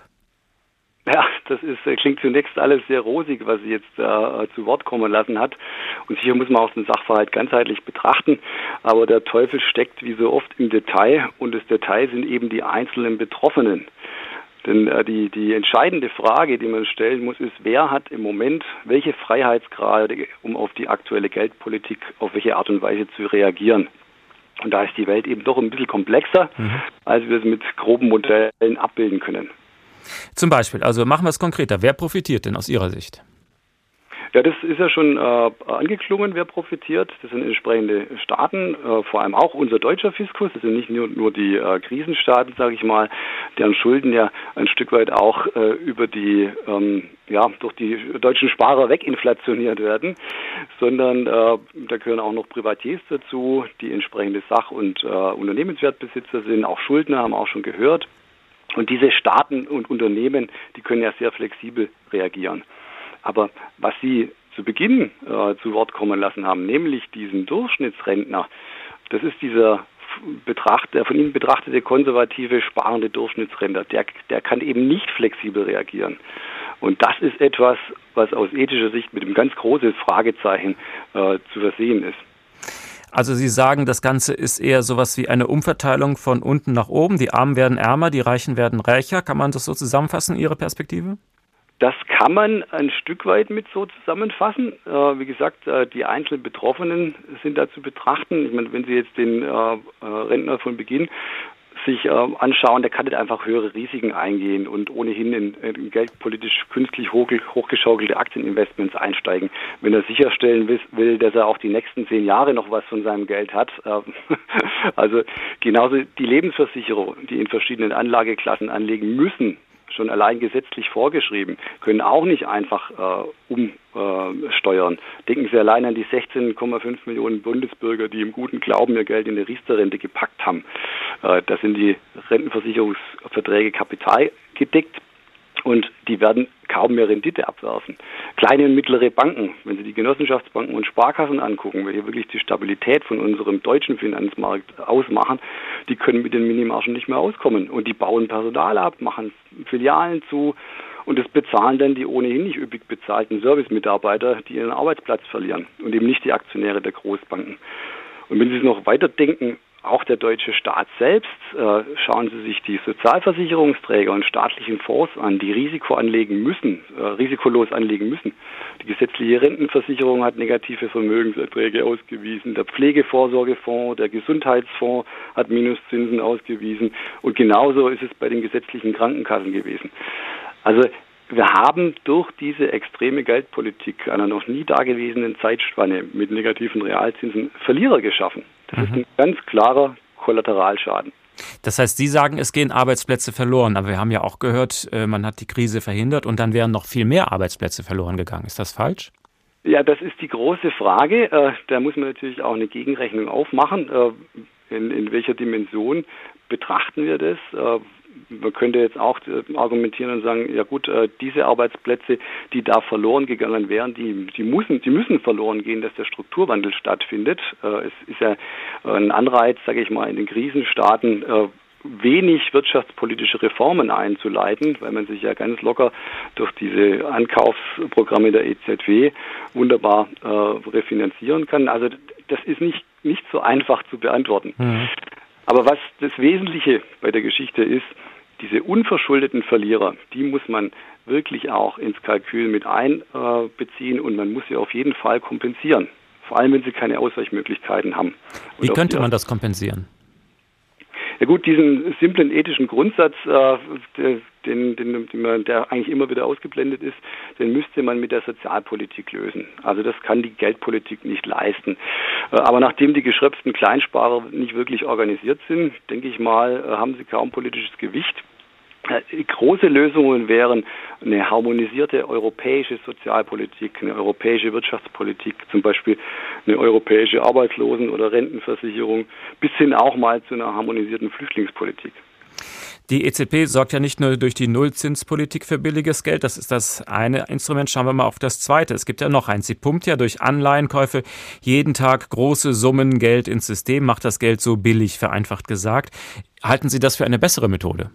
Ja, das ist, klingt zunächst alles sehr rosig, was sie jetzt äh, zu Wort kommen lassen hat. Und sicher muss man auch den Sachverhalt ganzheitlich betrachten. Aber der Teufel steckt wie so oft im Detail. Und das Detail sind eben die einzelnen Betroffenen. Denn äh, die, die entscheidende Frage, die man stellen muss, ist, wer hat im Moment welche Freiheitsgrade, um auf die aktuelle Geldpolitik, auf welche Art und Weise zu reagieren. Und da ist die Welt eben doch ein bisschen komplexer, mhm. als wir es mit groben Modellen abbilden können. Zum Beispiel, also machen wir es konkreter. Wer profitiert denn aus Ihrer Sicht? Ja, das ist ja schon äh, angeklungen, wer profitiert. Das sind entsprechende Staaten, äh, vor allem auch unser deutscher Fiskus. Das sind nicht nur, nur die äh, Krisenstaaten, sage ich mal, deren Schulden ja ein Stück weit auch äh, über die, ähm, ja, durch die deutschen Sparer weginflationiert werden, sondern äh, da gehören auch noch Privatiers dazu, die entsprechende Sach- und äh, Unternehmenswertbesitzer sind, auch Schuldner, haben wir auch schon gehört. Und diese Staaten und Unternehmen, die können ja sehr flexibel reagieren. Aber was Sie zu Beginn äh, zu Wort kommen lassen haben, nämlich diesen Durchschnittsrentner, das ist dieser Betracht, der von Ihnen betrachtete konservative, sparende Durchschnittsrentner, der, der kann eben nicht flexibel reagieren. Und das ist etwas, was aus ethischer Sicht mit einem ganz großen Fragezeichen äh, zu versehen ist. Also Sie sagen, das Ganze ist eher sowas wie eine Umverteilung von unten nach oben. Die Armen werden ärmer, die Reichen werden reicher. Kann man das so zusammenfassen, Ihre Perspektive? Das kann man ein Stück weit mit so zusammenfassen. Äh, wie gesagt, äh, die einzelnen Betroffenen sind da zu betrachten. Ich meine, wenn Sie jetzt den äh, Rentner von Beginn sich äh, anschauen, der kann nicht einfach höhere Risiken eingehen und ohnehin in, in geldpolitisch künstlich hoch, hochgeschaukelte Aktieninvestments einsteigen. Wenn er sicherstellen will, will, dass er auch die nächsten zehn Jahre noch was von seinem Geld hat. Äh, also genauso die Lebensversicherer, die in verschiedenen Anlageklassen anlegen müssen, schon allein gesetzlich vorgeschrieben, können auch nicht einfach äh, umsteuern. Äh, Denken Sie allein an die sechzehn Komma fünf Millionen Bundesbürger, die im guten Glauben ihr Geld in der Riester-Rente gepackt haben. Äh, da sind die Rentenversicherungsverträge kapitalgedeckt und die werden kaum mehr Rendite abwerfen. Kleine und mittlere Banken, wenn Sie die Genossenschaftsbanken und Sparkassen angucken, welche wirklich die Stabilität von unserem deutschen Finanzmarkt ausmachen, die können mit den Minimargen nicht mehr auskommen. Und die bauen Personal ab, machen Filialen zu und das bezahlen dann die ohnehin nicht üppig bezahlten Servicemitarbeiter, die ihren Arbeitsplatz verlieren und eben nicht die Aktionäre der Großbanken. Und wenn Sie es noch weiterdenken, auch der deutsche Staat selbst, äh, schauen Sie sich die Sozialversicherungsträger und staatlichen Fonds an, die Risiko anlegen müssen, äh, risikolos anlegen müssen. Die gesetzliche Rentenversicherung hat negative Vermögenserträge ausgewiesen, der Pflegevorsorgefonds, der Gesundheitsfonds hat Minuszinsen ausgewiesen und genauso ist es bei den gesetzlichen Krankenkassen gewesen. Also wir haben durch diese extreme Geldpolitik einer noch nie dagewesenen Zeitspanne mit negativen Realzinsen Verlierer geschaffen. Das mhm. ist ein ganz klarer Kollateralschaden. Das heißt, Sie sagen, es gehen Arbeitsplätze verloren. Aber wir haben ja auch gehört, man hat die Krise verhindert und dann wären noch viel mehr Arbeitsplätze verloren gegangen. Ist das falsch? Ja, das ist die große Frage. Da muss man natürlich auch eine Gegenrechnung aufmachen. In, in welcher Dimension betrachten wir das? Man könnte jetzt auch argumentieren und sagen, ja gut, diese Arbeitsplätze, die da verloren gegangen wären, die, die, müssen, die müssen verloren gehen, dass der Strukturwandel stattfindet. Es ist ja ein Anreiz, sage ich mal, in den Krisenstaaten wenig wirtschaftspolitische Reformen einzuleiten, weil man sich ja ganz locker durch diese Ankaufsprogramme der E Z W wunderbar äh, refinanzieren kann. Also das ist nicht, nicht so einfach zu beantworten. Mhm. Aber was das Wesentliche bei der Geschichte ist, diese unverschuldeten Verlierer, die muss man wirklich auch ins Kalkül mit einbeziehen und man muss sie auf jeden Fall kompensieren. Vor allem, wenn sie keine Ausweichmöglichkeiten haben. Wie könnte man das kompensieren? Ja gut, diesen simplen ethischen Grundsatz, äh, den, den, den man, der eigentlich immer wieder ausgeblendet ist, den müsste man mit der Sozialpolitik lösen. Also das kann die Geldpolitik nicht leisten. Äh, aber nachdem die geschröpften Kleinsparer nicht wirklich organisiert sind, denke ich mal, äh, haben sie kaum politisches Gewicht. Große Lösungen wären eine harmonisierte europäische Sozialpolitik, eine europäische Wirtschaftspolitik, zum Beispiel eine europäische Arbeitslosen- oder Rentenversicherung, bis hin auch mal zu einer harmonisierten Flüchtlingspolitik. Die E Z B sorgt ja nicht nur durch die Nullzinspolitik für billiges Geld, das ist das eine Instrument. Schauen wir mal auf das zweite. Es gibt ja noch eins. Sie pumpt ja durch Anleihenkäufe jeden Tag große Summen Geld ins System, macht das Geld so billig, vereinfacht gesagt. Halten Sie das für eine bessere Methode?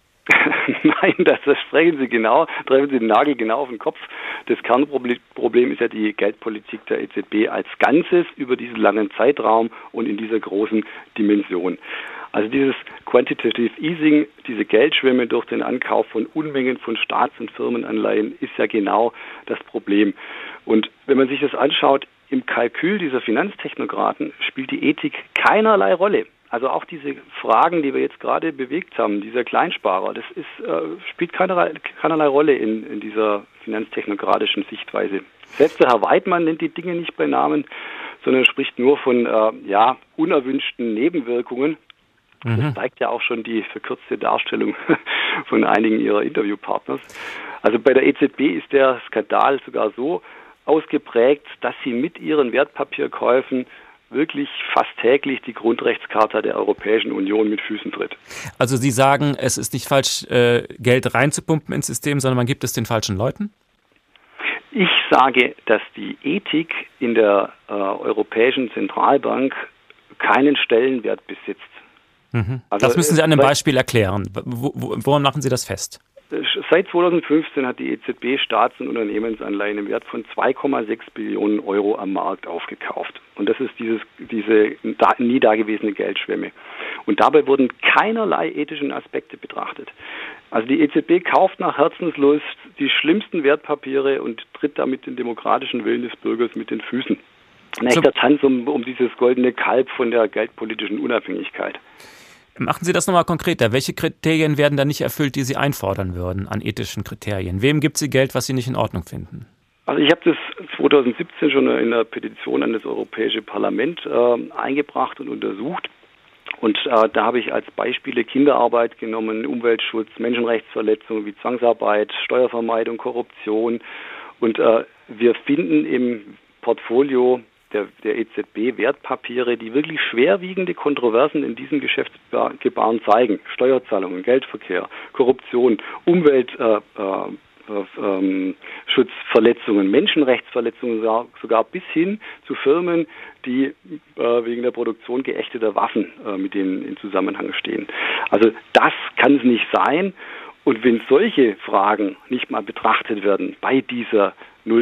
Nein, das, das sprechen Sie genau, treffen Sie den Nagel genau auf den Kopf. Das Kernproblem ist ja die Geldpolitik der E Z B als Ganzes über diesen langen Zeitraum und in dieser großen Dimension. Also dieses Quantitative Easing, diese Geldschwemme durch den Ankauf von Unmengen von Staats- und Firmenanleihen ist ja genau das Problem. Und wenn man sich das anschaut, im Kalkül dieser Finanztechnokraten spielt die Ethik keinerlei Rolle. Also auch diese Fragen, die wir jetzt gerade bewegt haben, dieser Kleinsparer, das ist, äh, spielt keinerlei, keinerlei Rolle in, in dieser finanztechnokratischen Sichtweise. Selbst der Herr Weidmann nennt die Dinge nicht bei Namen, sondern spricht nur von äh, ja, unerwünschten Nebenwirkungen. Mhm. Das zeigt ja auch schon die verkürzte Darstellung von einigen ihrer Interviewpartners. Also bei der E Z B ist der Skandal sogar so ausgeprägt, dass sie mit ihren Wertpapierkäufen wirklich fast täglich die Grundrechtscharta der Europäischen Union mit Füßen tritt. Also Sie sagen, es ist nicht falsch, äh, Geld reinzupumpen ins System, sondern man gibt es den falschen Leuten? Ich sage, dass die Ethik in der äh, Europäischen Zentralbank keinen Stellenwert besitzt. Mhm. Also das müssen Sie an einem Beispiel erklären. Wo, wo, woran machen Sie das fest? Seit zweitausendfünfzehn hat die E Z B Staats- und Unternehmensanleihen im Wert von zwei Komma sechs Billionen Euro am Markt aufgekauft. Und das ist dieses, diese nie dagewesene Geldschwemme. Und dabei wurden keinerlei ethischen Aspekte betrachtet. Also die E Z B kauft nach Herzenslust die schlimmsten Wertpapiere und tritt damit den demokratischen Willen des Bürgers mit den Füßen. Ein echter Tanz um, um dieses goldene Kalb von der geldpolitischen Unabhängigkeit. Machen Sie das nochmal konkreter. Welche Kriterien werden da nicht erfüllt, die Sie einfordern würden an ethischen Kriterien? Wem gibt Sie Geld, was Sie nicht in Ordnung finden? Also ich habe das zweitausendsiebzehn schon in einer Petition an das Europäische Parlament äh, eingebracht und untersucht. Und äh, da habe ich als Beispiele Kinderarbeit genommen, Umweltschutz, Menschenrechtsverletzungen wie Zwangsarbeit, Steuervermeidung, Korruption. Und äh, wir finden im Portfolio Der, der E Z B Wertpapiere, die wirklich schwerwiegende Kontroversen in diesem Geschäftsgebaren zeigen. Steuerzahlungen, Geldverkehr, Korruption, Umweltschutzverletzungen, äh, äh, Menschenrechtsverletzungen, sogar, sogar bis hin zu Firmen, die äh, wegen der Produktion geächteter Waffen äh, mit denen in Zusammenhang stehen. Also das kann es nicht sein. Und wenn solche Fragen nicht mal betrachtet werden bei dieser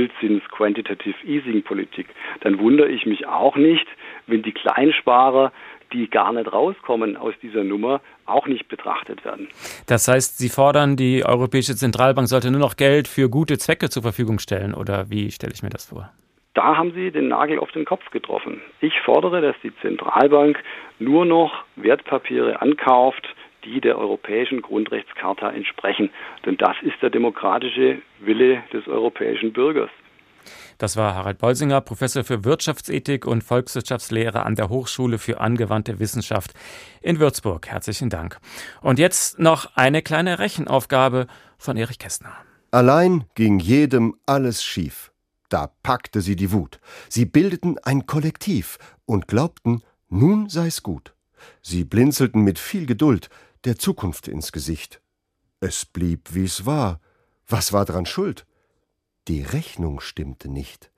Nullzins-Quantitative-Easing-Politik, dann wundere ich mich auch nicht, wenn die Kleinsparer, die gar nicht rauskommen aus dieser Nummer, auch nicht betrachtet werden. Das heißt, Sie fordern, die Europäische Zentralbank sollte nur noch Geld für gute Zwecke zur Verfügung stellen, oder wie stelle ich mir das vor? Da haben Sie den Nagel auf den Kopf getroffen. Ich fordere, dass die Zentralbank nur noch Wertpapiere ankauft, die der Europäischen Grundrechtscharta entsprechen. Denn das ist der demokratische Wille des europäischen Bürgers. Das war Harald Bolsinger, Professor für Wirtschaftsethik und Volkswirtschaftslehre an der Hochschule für angewandte Wissenschaft in Würzburg. Herzlichen Dank. Und jetzt noch eine kleine Rechenaufgabe von Erich Kästner. Allein ging jedem alles schief. Da packte sie die Wut. Sie bildeten ein Kollektiv und glaubten, nun sei's gut. Sie blinzelten mit viel Geduld der Zukunft ins Gesicht. Es blieb, wie's war. Was war dran schuld? Die Rechnung stimmte nicht.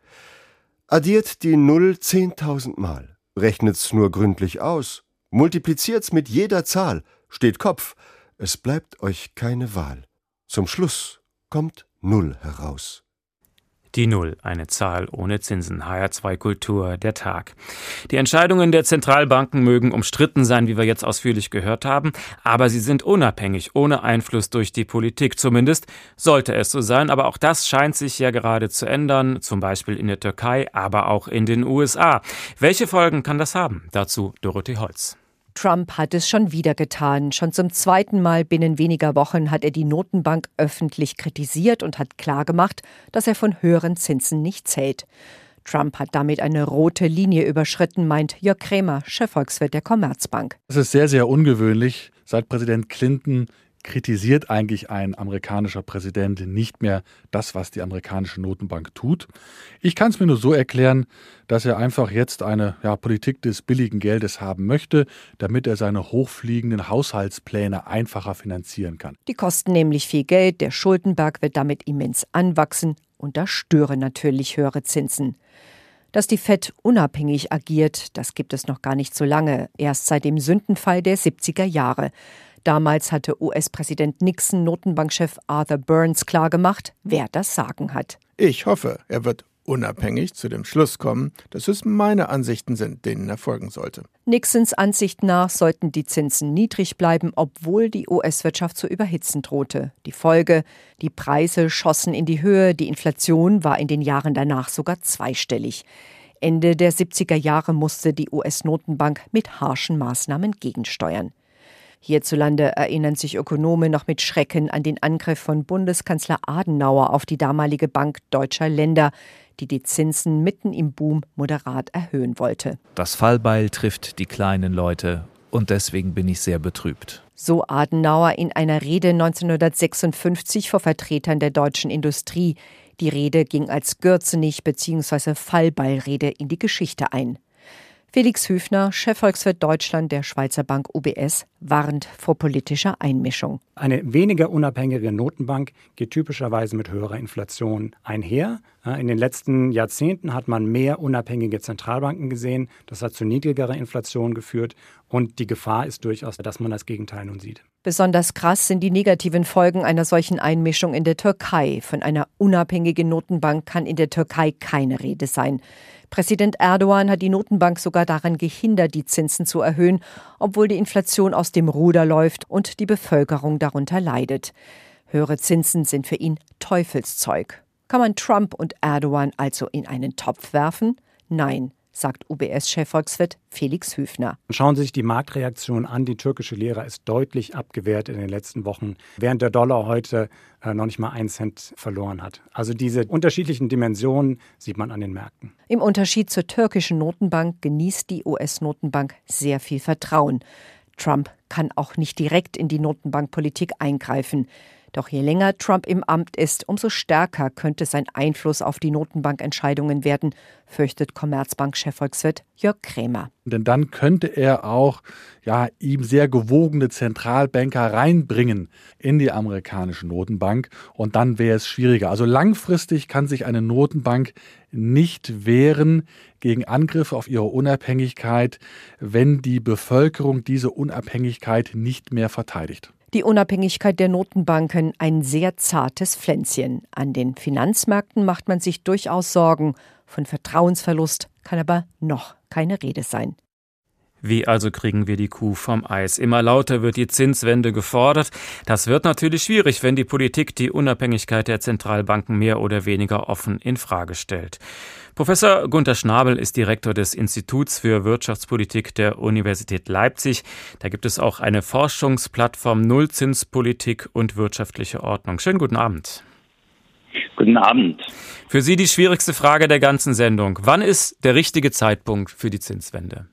Addiert die Null zehntausendmal, rechnet's nur gründlich aus, multipliziert's mit jeder Zahl, steht Kopf, es bleibt euch keine Wahl. Zum Schluss kommt Null heraus. Die Null, eine Zahl ohne Zinsen. H R zwei Kultur, der Tag. Die Entscheidungen der Zentralbanken mögen umstritten sein, wie wir jetzt ausführlich gehört haben, aber sie sind unabhängig, ohne Einfluss durch die Politik. Zumindest sollte es so sein, aber auch das scheint sich ja gerade zu ändern, zum Beispiel in der Türkei, aber auch in den U S A. Welche Folgen kann das haben? Dazu Dorothee Holz. Trump hat es schon wieder getan. Schon zum zweiten Mal binnen weniger Wochen hat er die Notenbank öffentlich kritisiert und hat klargemacht, dass er von höheren Zinsen nichts hält. Trump hat damit eine rote Linie überschritten, meint Jörg Krämer, Chefvolkswirt der Commerzbank. Das ist sehr, sehr ungewöhnlich. Seit Präsident Clinton kritisiert eigentlich ein amerikanischer Präsident nicht mehr das, was die amerikanische Notenbank tut. Ich kann es mir nur so erklären, dass er einfach jetzt eine ja, Politik des billigen Geldes haben möchte, damit er seine hochfliegenden Haushaltspläne einfacher finanzieren kann. Die kosten nämlich viel Geld, der Schuldenberg wird damit immens anwachsen und das störe natürlich höhere Zinsen. Dass die Fed unabhängig agiert, das gibt es noch gar nicht so lange, erst seit dem Sündenfall der siebziger Jahre. Damals hatte U S-Präsident Nixon Notenbankchef Arthur Burns klargemacht, wer das Sagen hat. Ich hoffe, er wird unabhängig zu dem Schluss kommen, dass es meine Ansichten sind, denen er folgen sollte. Nixons Ansicht nach sollten die Zinsen niedrig bleiben, obwohl die U S-Wirtschaft zu überhitzen drohte. Die Folge: Die Preise schossen in die Höhe, die Inflation war in den Jahren danach sogar zweistellig. Ende der siebziger Jahre musste die U S-Notenbank mit harschen Maßnahmen gegensteuern. Hierzulande erinnern sich Ökonomen noch mit Schrecken an den Angriff von Bundeskanzler Adenauer auf die damalige Bank Deutscher Länder, die die Zinsen mitten im Boom moderat erhöhen wollte. Das Fallbeil trifft die kleinen Leute und deswegen bin ich sehr betrübt. So Adenauer in einer Rede neunzehnhundertsechsundfünfzig vor Vertretern der deutschen Industrie. Die Rede ging als Gürzenich- bzw. Fallbeilrede in die Geschichte ein. Felix Hüfner, Chefvolkswirt Deutschland der Schweizer Bank U B S, warnt vor politischer Einmischung. Eine weniger unabhängige Notenbank geht typischerweise mit höherer Inflation einher. In den letzten Jahrzehnten hat man mehr unabhängige Zentralbanken gesehen. Das hat zu niedrigerer Inflation geführt. Und die Gefahr ist durchaus, dass man das Gegenteil nun sieht. Besonders krass sind die negativen Folgen einer solchen Einmischung in der Türkei. Von einer unabhängigen Notenbank kann in der Türkei keine Rede sein. Präsident Erdogan hat die Notenbank sogar daran gehindert, die Zinsen zu erhöhen, obwohl die Inflation aus dem Ruder läuft und die Bevölkerung darunter leidet. Höhere Zinsen sind für ihn Teufelszeug. Kann man Trump und Erdogan also in einen Topf werfen? Nein, sagt U B S-Chefvolkswirt Felix Hüfner. Schauen Sie sich die Marktreaktion an. Die türkische Lira ist deutlich abgewertet in den letzten Wochen, während der Dollar heute äh, noch nicht mal einen Cent verloren hat. Also diese unterschiedlichen Dimensionen sieht man an den Märkten. Im Unterschied zur türkischen Notenbank genießt die U S-Notenbank sehr viel Vertrauen. Trump kann auch nicht direkt in die Notenbankpolitik eingreifen. Doch je länger Trump im Amt ist, umso stärker könnte sein Einfluss auf die Notenbankentscheidungen werden, fürchtet Commerzbank-Chefvolkswirt Jörg Krämer. Denn dann könnte er auch ja, ihm sehr gewogene Zentralbanker reinbringen in die amerikanische Notenbank und dann wäre es schwieriger. Also langfristig kann sich eine Notenbank nicht wehren gegen Angriffe auf ihre Unabhängigkeit, wenn die Bevölkerung diese Unabhängigkeit nicht mehr verteidigt. Die Unabhängigkeit der Notenbanken ein sehr zartes Pflänzchen. An den Finanzmärkten macht man sich durchaus Sorgen. Von Vertrauensverlust kann aber noch keine Rede sein. Wie also kriegen wir die Kuh vom Eis? Immer lauter wird die Zinswende gefordert. Das wird natürlich schwierig, wenn die Politik die Unabhängigkeit der Zentralbanken mehr oder weniger offen in Frage stellt. Professor Gunter Schnabel ist Direktor des Instituts für Wirtschaftspolitik der Universität Leipzig. Da gibt es auch eine Forschungsplattform Nullzinspolitik und wirtschaftliche Ordnung. Schönen guten Abend. Guten Abend. Für Sie die schwierigste Frage der ganzen Sendung. Wann ist der richtige Zeitpunkt für die Zinswende?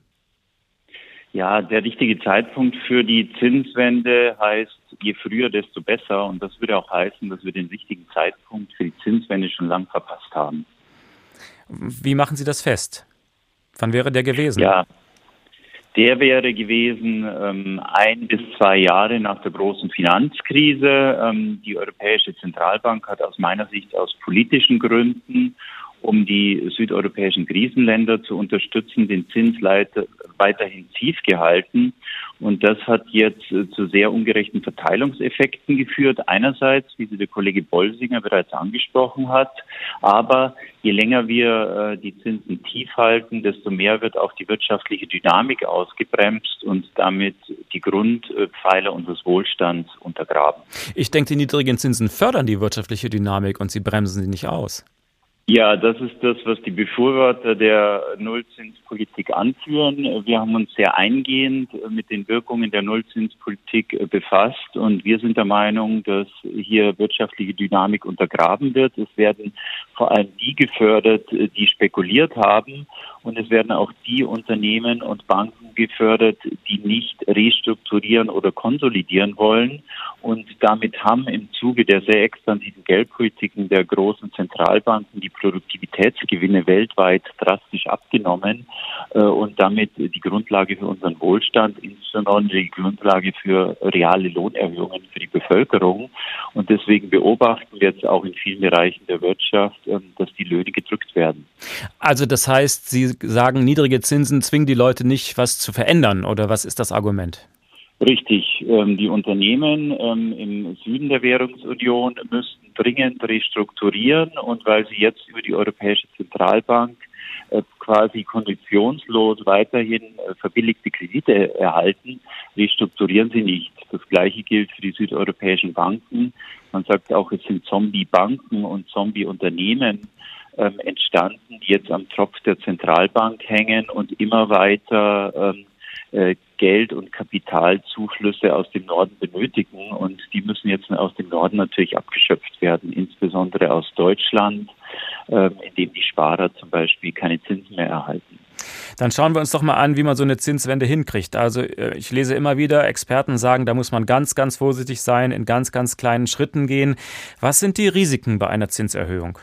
Ja, der richtige Zeitpunkt für die Zinswende heißt, je früher, desto besser. Und das würde auch heißen, dass wir den richtigen Zeitpunkt für die Zinswende schon lang verpasst haben. Wie machen Sie das fest? Wann wäre der gewesen? Ja, der wäre gewesen ähm, ein bis zwei Jahre nach der großen Finanzkrise. Ähm, die Europäische Zentralbank hat aus meiner Sicht aus politischen Gründen, um die südeuropäischen Krisenländer zu unterstützen, den Zins weiterhin tief gehalten. Und das hat jetzt zu sehr ungerechten Verteilungseffekten geführt. Einerseits, wie sie der Kollege Bolsinger bereits angesprochen hat, aber je länger wir äh, die Zinsen tief halten, desto mehr wird auch die wirtschaftliche Dynamik ausgebremst und damit die Grundpfeiler unseres Wohlstands untergraben. Ich denke, die niedrigen Zinsen fördern die wirtschaftliche Dynamik und sie bremsen sie nicht aus. Ja, das ist das, was die Befürworter der Nullzinspolitik anführen. Wir haben uns sehr eingehend mit den Wirkungen der Nullzinspolitik befasst und wir sind der Meinung, dass hier wirtschaftliche Dynamik untergraben wird. Es werden vor allem die gefördert, die spekuliert haben und es werden auch die Unternehmen und Banken gefördert, die nicht restrukturieren oder konsolidieren wollen und damit haben im Zuge der sehr expansiven Geldpolitiken der großen Zentralbanken die Produktivitätsgewinne weltweit drastisch abgenommen äh, und damit die Grundlage für unseren Wohlstand, insbesondere die Grundlage für reale Lohnerhöhungen für die Bevölkerung. Und deswegen beobachten wir jetzt auch in vielen Bereichen der Wirtschaft, äh, dass die Löhne gedrückt werden. Also das heißt, Sie sagen, niedrige Zinsen zwingen die Leute nicht, was zu verändern, oder was ist das Argument? Richtig. Die Unternehmen im Süden der Währungsunion müssten dringend restrukturieren und weil sie jetzt über die Europäische Zentralbank äh, quasi konditionslos weiterhin äh, verbilligte Kredite erhalten, restrukturieren sie nicht. Das Gleiche gilt für die südeuropäischen Banken. Man sagt auch, es sind Zombie-Banken und Zombie-Unternehmen ähm, entstanden, die jetzt am Tropf der Zentralbank hängen und immer weiter ähm, äh, Geld- und Kapitalzuflüsse aus dem Norden benötigen. Und die müssen jetzt aus dem Norden natürlich abgeschöpft werden, insbesondere aus Deutschland, ähm, indem die Sparer zum Beispiel keine Zinsen mehr erhalten. Dann schauen wir uns doch mal an, wie man so eine Zinswende hinkriegt. Also ich lese immer wieder, Experten sagen, da muss man ganz, ganz vorsichtig sein, in ganz, ganz kleinen Schritten gehen. Was sind die Risiken bei einer Zinserhöhung?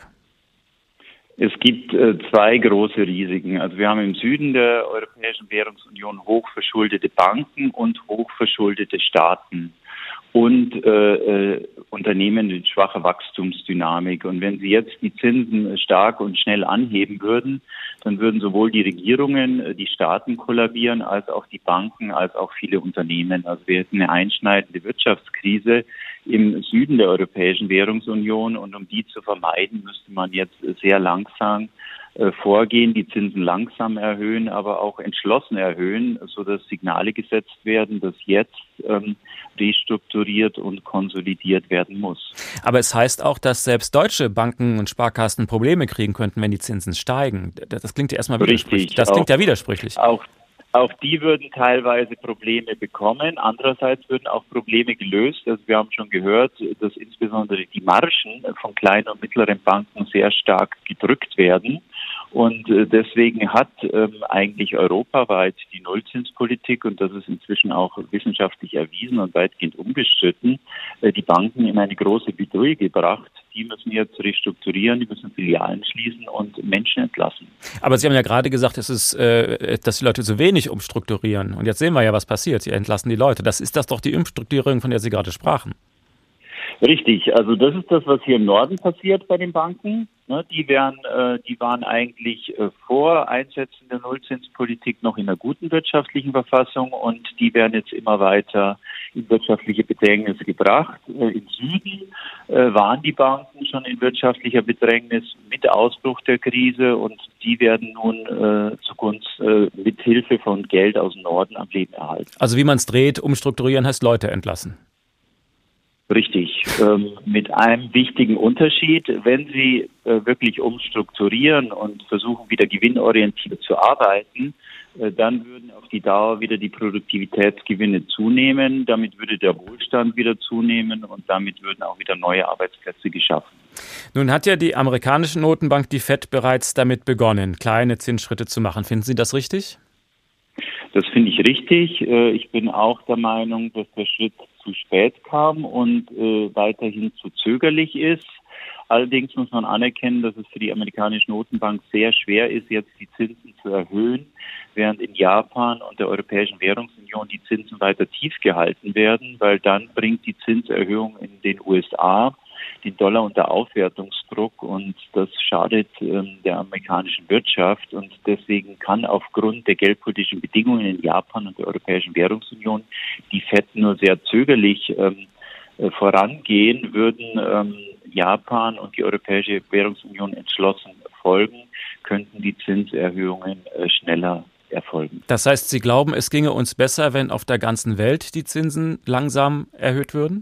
Es gibt äh, zwei große Risiken. Also wir haben im Süden der Europäischen Währungsunion hochverschuldete Banken und hochverschuldete Staaten und äh, äh, Unternehmen mit schwacher Wachstumsdynamik. Und wenn sie jetzt die Zinsen stark und schnell anheben würden, dann würden sowohl die Regierungen, die Staaten kollabieren, als auch die Banken, als auch viele Unternehmen. Also wir hätten eine einschneidende Wirtschaftskrise im Süden der Europäischen Währungsunion und um die zu vermeiden, müsste man jetzt sehr langsam äh, vorgehen, die Zinsen langsam erhöhen, aber auch entschlossen erhöhen, sodass Signale gesetzt werden, dass jetzt ähm, restrukturiert und konsolidiert werden muss. Aber es heißt auch, dass selbst deutsche Banken und Sparkassen Probleme kriegen könnten, wenn die Zinsen steigen. Das klingt ja erstmal widersprüchlich. Richtig, das klingt auch, ja widersprüchlich. Auch Auch die würden teilweise Probleme bekommen. Andererseits würden auch Probleme gelöst. Also wir haben schon gehört, dass insbesondere die Margen von kleinen und mittleren Banken sehr stark gedrückt werden. Und deswegen hat ähm, eigentlich europaweit die Nullzinspolitik, und das ist inzwischen auch wissenschaftlich erwiesen und weitgehend unbestritten, äh, die Banken in eine große Bredouille gebracht. Die müssen jetzt restrukturieren, die müssen Filialen schließen und Menschen entlassen. Aber Sie haben ja gerade gesagt, es ist, äh, dass die Leute zu wenig umstrukturieren. Und jetzt sehen wir ja, was passiert. Sie entlassen die Leute. Das ist das doch die Umstrukturierung, von der Sie gerade sprachen. Richtig, also das ist das, was hier im Norden passiert bei den Banken. Ne, die, wären, äh, die waren eigentlich äh, vor Einsetzen der Nullzinspolitik noch in einer guten wirtschaftlichen Verfassung und die werden jetzt immer weiter in wirtschaftliche Bedrängnis gebracht. Äh, Im Süden äh, waren die Banken schon in wirtschaftlicher Bedrängnis mit Ausbruch der Krise und die werden nun äh, zugunsten äh, mit Hilfe von Geld aus dem Norden am Leben erhalten. Also wie man es dreht, umstrukturieren heißt Leute entlassen. Richtig, ähm, mit einem wichtigen Unterschied. Wenn Sie äh, wirklich umstrukturieren und versuchen, wieder gewinnorientiert zu arbeiten, äh, dann würden auf die Dauer wieder die Produktivitätsgewinne zunehmen. Damit würde der Wohlstand wieder zunehmen und damit würden auch wieder neue Arbeitsplätze geschaffen. Nun hat ja die amerikanische Notenbank, die Fed, bereits damit begonnen, kleine Zinsschritte zu machen. Finden Sie das richtig? Das finde ich richtig. Ich bin auch der Meinung, dass der Schritt zu spät kam und äh, weiterhin zu zögerlich ist. Allerdings muss man anerkennen, dass es für die amerikanische Notenbank sehr schwer ist, jetzt die Zinsen zu erhöhen, während in Japan und der Europäischen Währungsunion die Zinsen weiter tief gehalten werden, weil dann bringt die Zinserhöhung in den U S A den Dollar unter Aufwertungsdruck und das schadet ähm, der amerikanischen Wirtschaft und deswegen kann aufgrund der geldpolitischen Bedingungen in Japan und der Europäischen Währungsunion die Fed nur sehr zögerlich ähm, äh, vorangehen, würden ähm, Japan und die Europäische Währungsunion entschlossen folgen, könnten die Zinserhöhungen äh, schneller erfolgen. Das heißt, Sie glauben, es ginge uns besser, wenn auf der ganzen Welt die Zinsen langsam erhöht würden?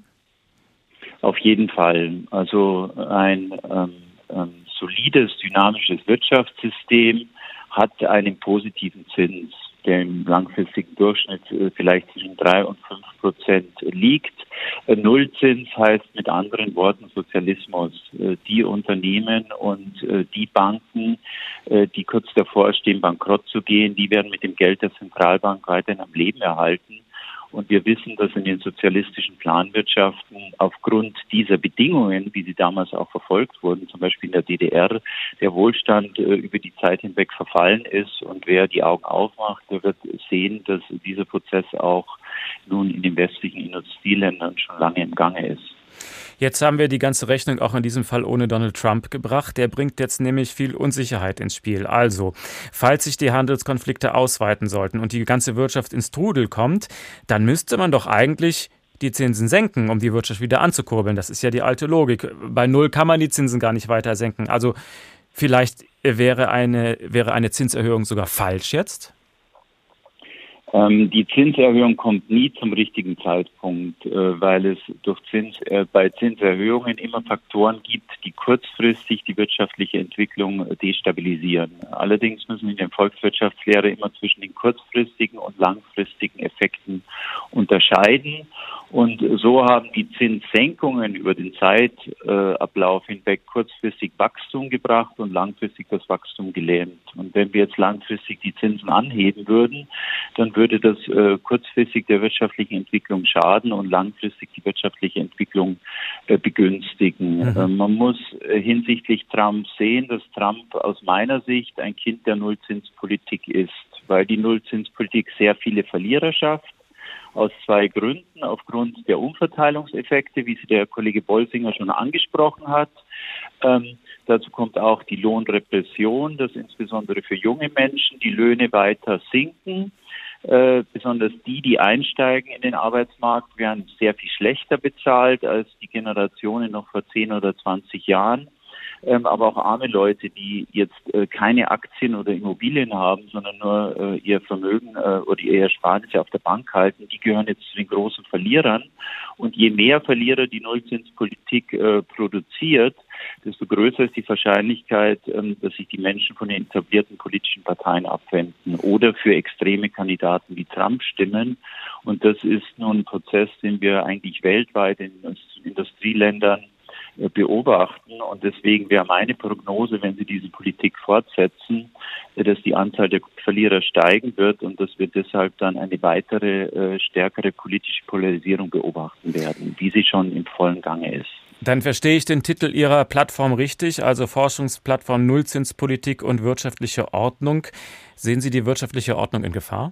Auf jeden Fall. Also ein ähm, ähm, solides, dynamisches Wirtschaftssystem hat einen positiven Zins, der im langfristigen Durchschnitt äh, vielleicht zwischen drei und fünf Prozent liegt. Äh, Nullzins heißt mit anderen Worten Sozialismus. Äh, die Unternehmen und äh, die Banken, äh, die kurz davor stehen, bankrott zu gehen, die werden mit dem Geld der Zentralbank weiterhin am Leben erhalten. Und wir wissen, dass in den sozialistischen Planwirtschaften aufgrund dieser Bedingungen, wie sie damals auch verfolgt wurden, zum Beispiel in der D D R, der Wohlstand äh, über die Zeit hinweg verfallen ist. Und wer die Augen aufmacht, der wird sehen, dass dieser Prozess auch nun in den westlichen Industrieländern schon lange im Gange ist. Jetzt haben wir die ganze Rechnung auch in diesem Fall ohne Donald Trump gebracht. Der bringt jetzt nämlich viel Unsicherheit ins Spiel. Also, falls sich die Handelskonflikte ausweiten sollten und die ganze Wirtschaft ins Trudel kommt, dann müsste man doch eigentlich die Zinsen senken, um die Wirtschaft wieder anzukurbeln. Das ist ja die alte Logik. Bei Null kann man die Zinsen gar nicht weiter senken. Also vielleicht wäre eine, wäre eine Zinserhöhung sogar falsch jetzt? Ähm, die Zinserhöhung kommt nie zum richtigen Zeitpunkt, äh, weil es durch Zins, äh, bei Zinserhöhungen immer Faktoren gibt, die kurzfristig die wirtschaftliche Entwicklung äh, destabilisieren. Allerdings müssen wir in der Volkswirtschaftslehre immer zwischen den kurzfristigen und langfristigen Effekten unterscheiden. Und so haben die Zinssenkungen über den Zeitablauf hinweg kurzfristig Wachstum gebracht und langfristig das Wachstum gelähmt. Und wenn wir jetzt langfristig die Zinsen anheben würden, dann würde das äh, kurzfristig der wirtschaftlichen Entwicklung schaden und langfristig die wirtschaftliche Entwicklung äh, begünstigen. Mhm. Äh, man muss äh, hinsichtlich Trump sehen, dass Trump aus meiner Sicht ein Kind der Nullzinspolitik ist, weil die Nullzinspolitik sehr viele Verlierer schafft. Aus zwei Gründen. Aufgrund der Umverteilungseffekte, wie sie der Kollege Bolsinger schon angesprochen hat. Ähm, dazu kommt auch die Lohnrepression, dass insbesondere für junge Menschen die Löhne weiter sinken. Äh, besonders die, die einsteigen in den Arbeitsmarkt, werden sehr viel schlechter bezahlt als die Generationen noch vor zehn oder zwanzig Jahren. Ähm, aber auch arme Leute, die jetzt äh, keine Aktien oder Immobilien haben, sondern nur äh, ihr Vermögen äh, oder ihr Ersparnisse auf der Bank halten, die gehören jetzt zu den großen Verlierern. Und je mehr Verlierer die Nullzinspolitik äh, produziert, desto größer ist die Wahrscheinlichkeit, ähm, dass sich die Menschen von den etablierten politischen Parteien abwenden oder für extreme Kandidaten wie Trump stimmen. Und das ist nun ein Prozess, den wir eigentlich weltweit in Industrieländern beobachten. Und deswegen wäre meine Prognose, wenn Sie diese Politik fortsetzen, dass die Anzahl der Verlierer steigen wird und dass wir deshalb dann eine weitere, äh, stärkere politische Polarisierung beobachten werden, wie sie schon im vollen Gange ist. Dann verstehe ich den Titel Ihrer Plattform richtig, also Forschungsplattform Nullzinspolitik und wirtschaftliche Ordnung. Sehen Sie die wirtschaftliche Ordnung in Gefahr?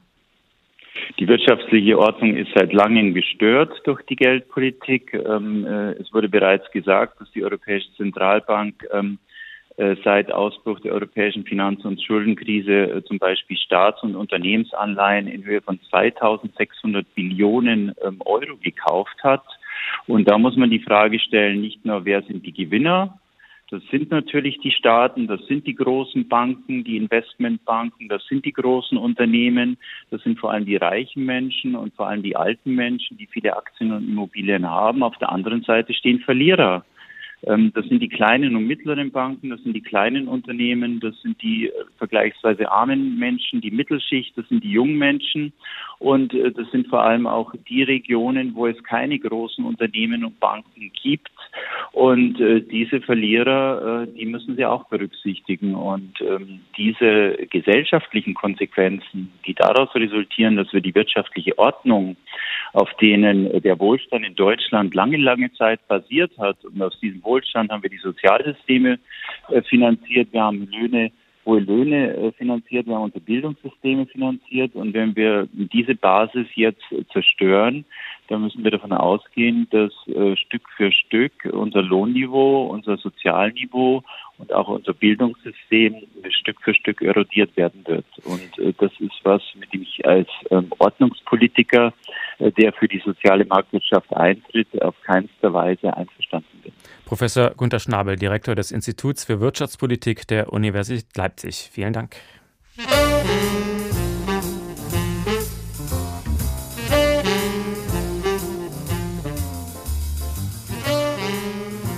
Die wirtschaftliche Ordnung ist seit langem gestört durch die Geldpolitik. Ähm, äh, es wurde bereits gesagt, dass die Europäische Zentralbank ähm, äh, seit Ausbruch der europäischen Finanz- und Schuldenkrise äh, zum Beispiel Staats- und Unternehmensanleihen in Höhe von zweitausendsechshundert Billionen ähm, Euro gekauft hat. Und da muss man die Frage stellen, nicht nur, wer sind die Gewinner? Das sind natürlich die Staaten, das sind die großen Banken, die Investmentbanken, das sind die großen Unternehmen, das sind vor allem die reichen Menschen und vor allem die alten Menschen, die viele Aktien und Immobilien haben. Auf der anderen Seite stehen Verlierer. Das sind die kleinen und mittleren Banken, das sind die kleinen Unternehmen, das sind die vergleichsweise armen Menschen, die Mittelschicht, das sind die jungen Menschen und das sind vor allem auch die Regionen, wo es keine großen Unternehmen und Banken gibt. Und äh, diese Verlierer, äh, die müssen Sie auch berücksichtigen. Und ähm, diese gesellschaftlichen Konsequenzen, die daraus resultieren, dass wir die wirtschaftliche Ordnung, auf denen der Wohlstand in Deutschland lange, lange Zeit basiert hat, und aus diesem Wohlstand haben wir die Sozialsysteme äh, finanziert, wir haben Löhne, hohe Löhne äh, finanziert, wir haben unsere Bildungssysteme finanziert. Und wenn wir diese Basis jetzt äh, zerstören, dann müssen wir davon ausgehen, dass äh, Stück für Stück unser Lohnniveau, unser Sozialniveau und auch unser Bildungssystem Stück für Stück erodiert werden wird. Und äh, das ist was, mit dem ich als ähm, Ordnungspolitiker, äh, der für die soziale Marktwirtschaft eintritt, auf keinster Weise einverstanden bin. Professor Gunter Schnabel, Direktor des Instituts für Wirtschaftspolitik der Universität Leipzig. Vielen Dank.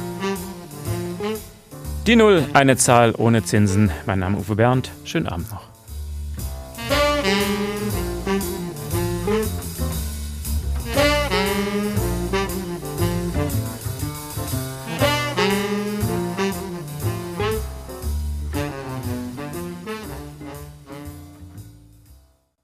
Die Null, eine Zahl ohne Zinsen. Mein Name ist Uwe Bernd. Schönen Abend noch.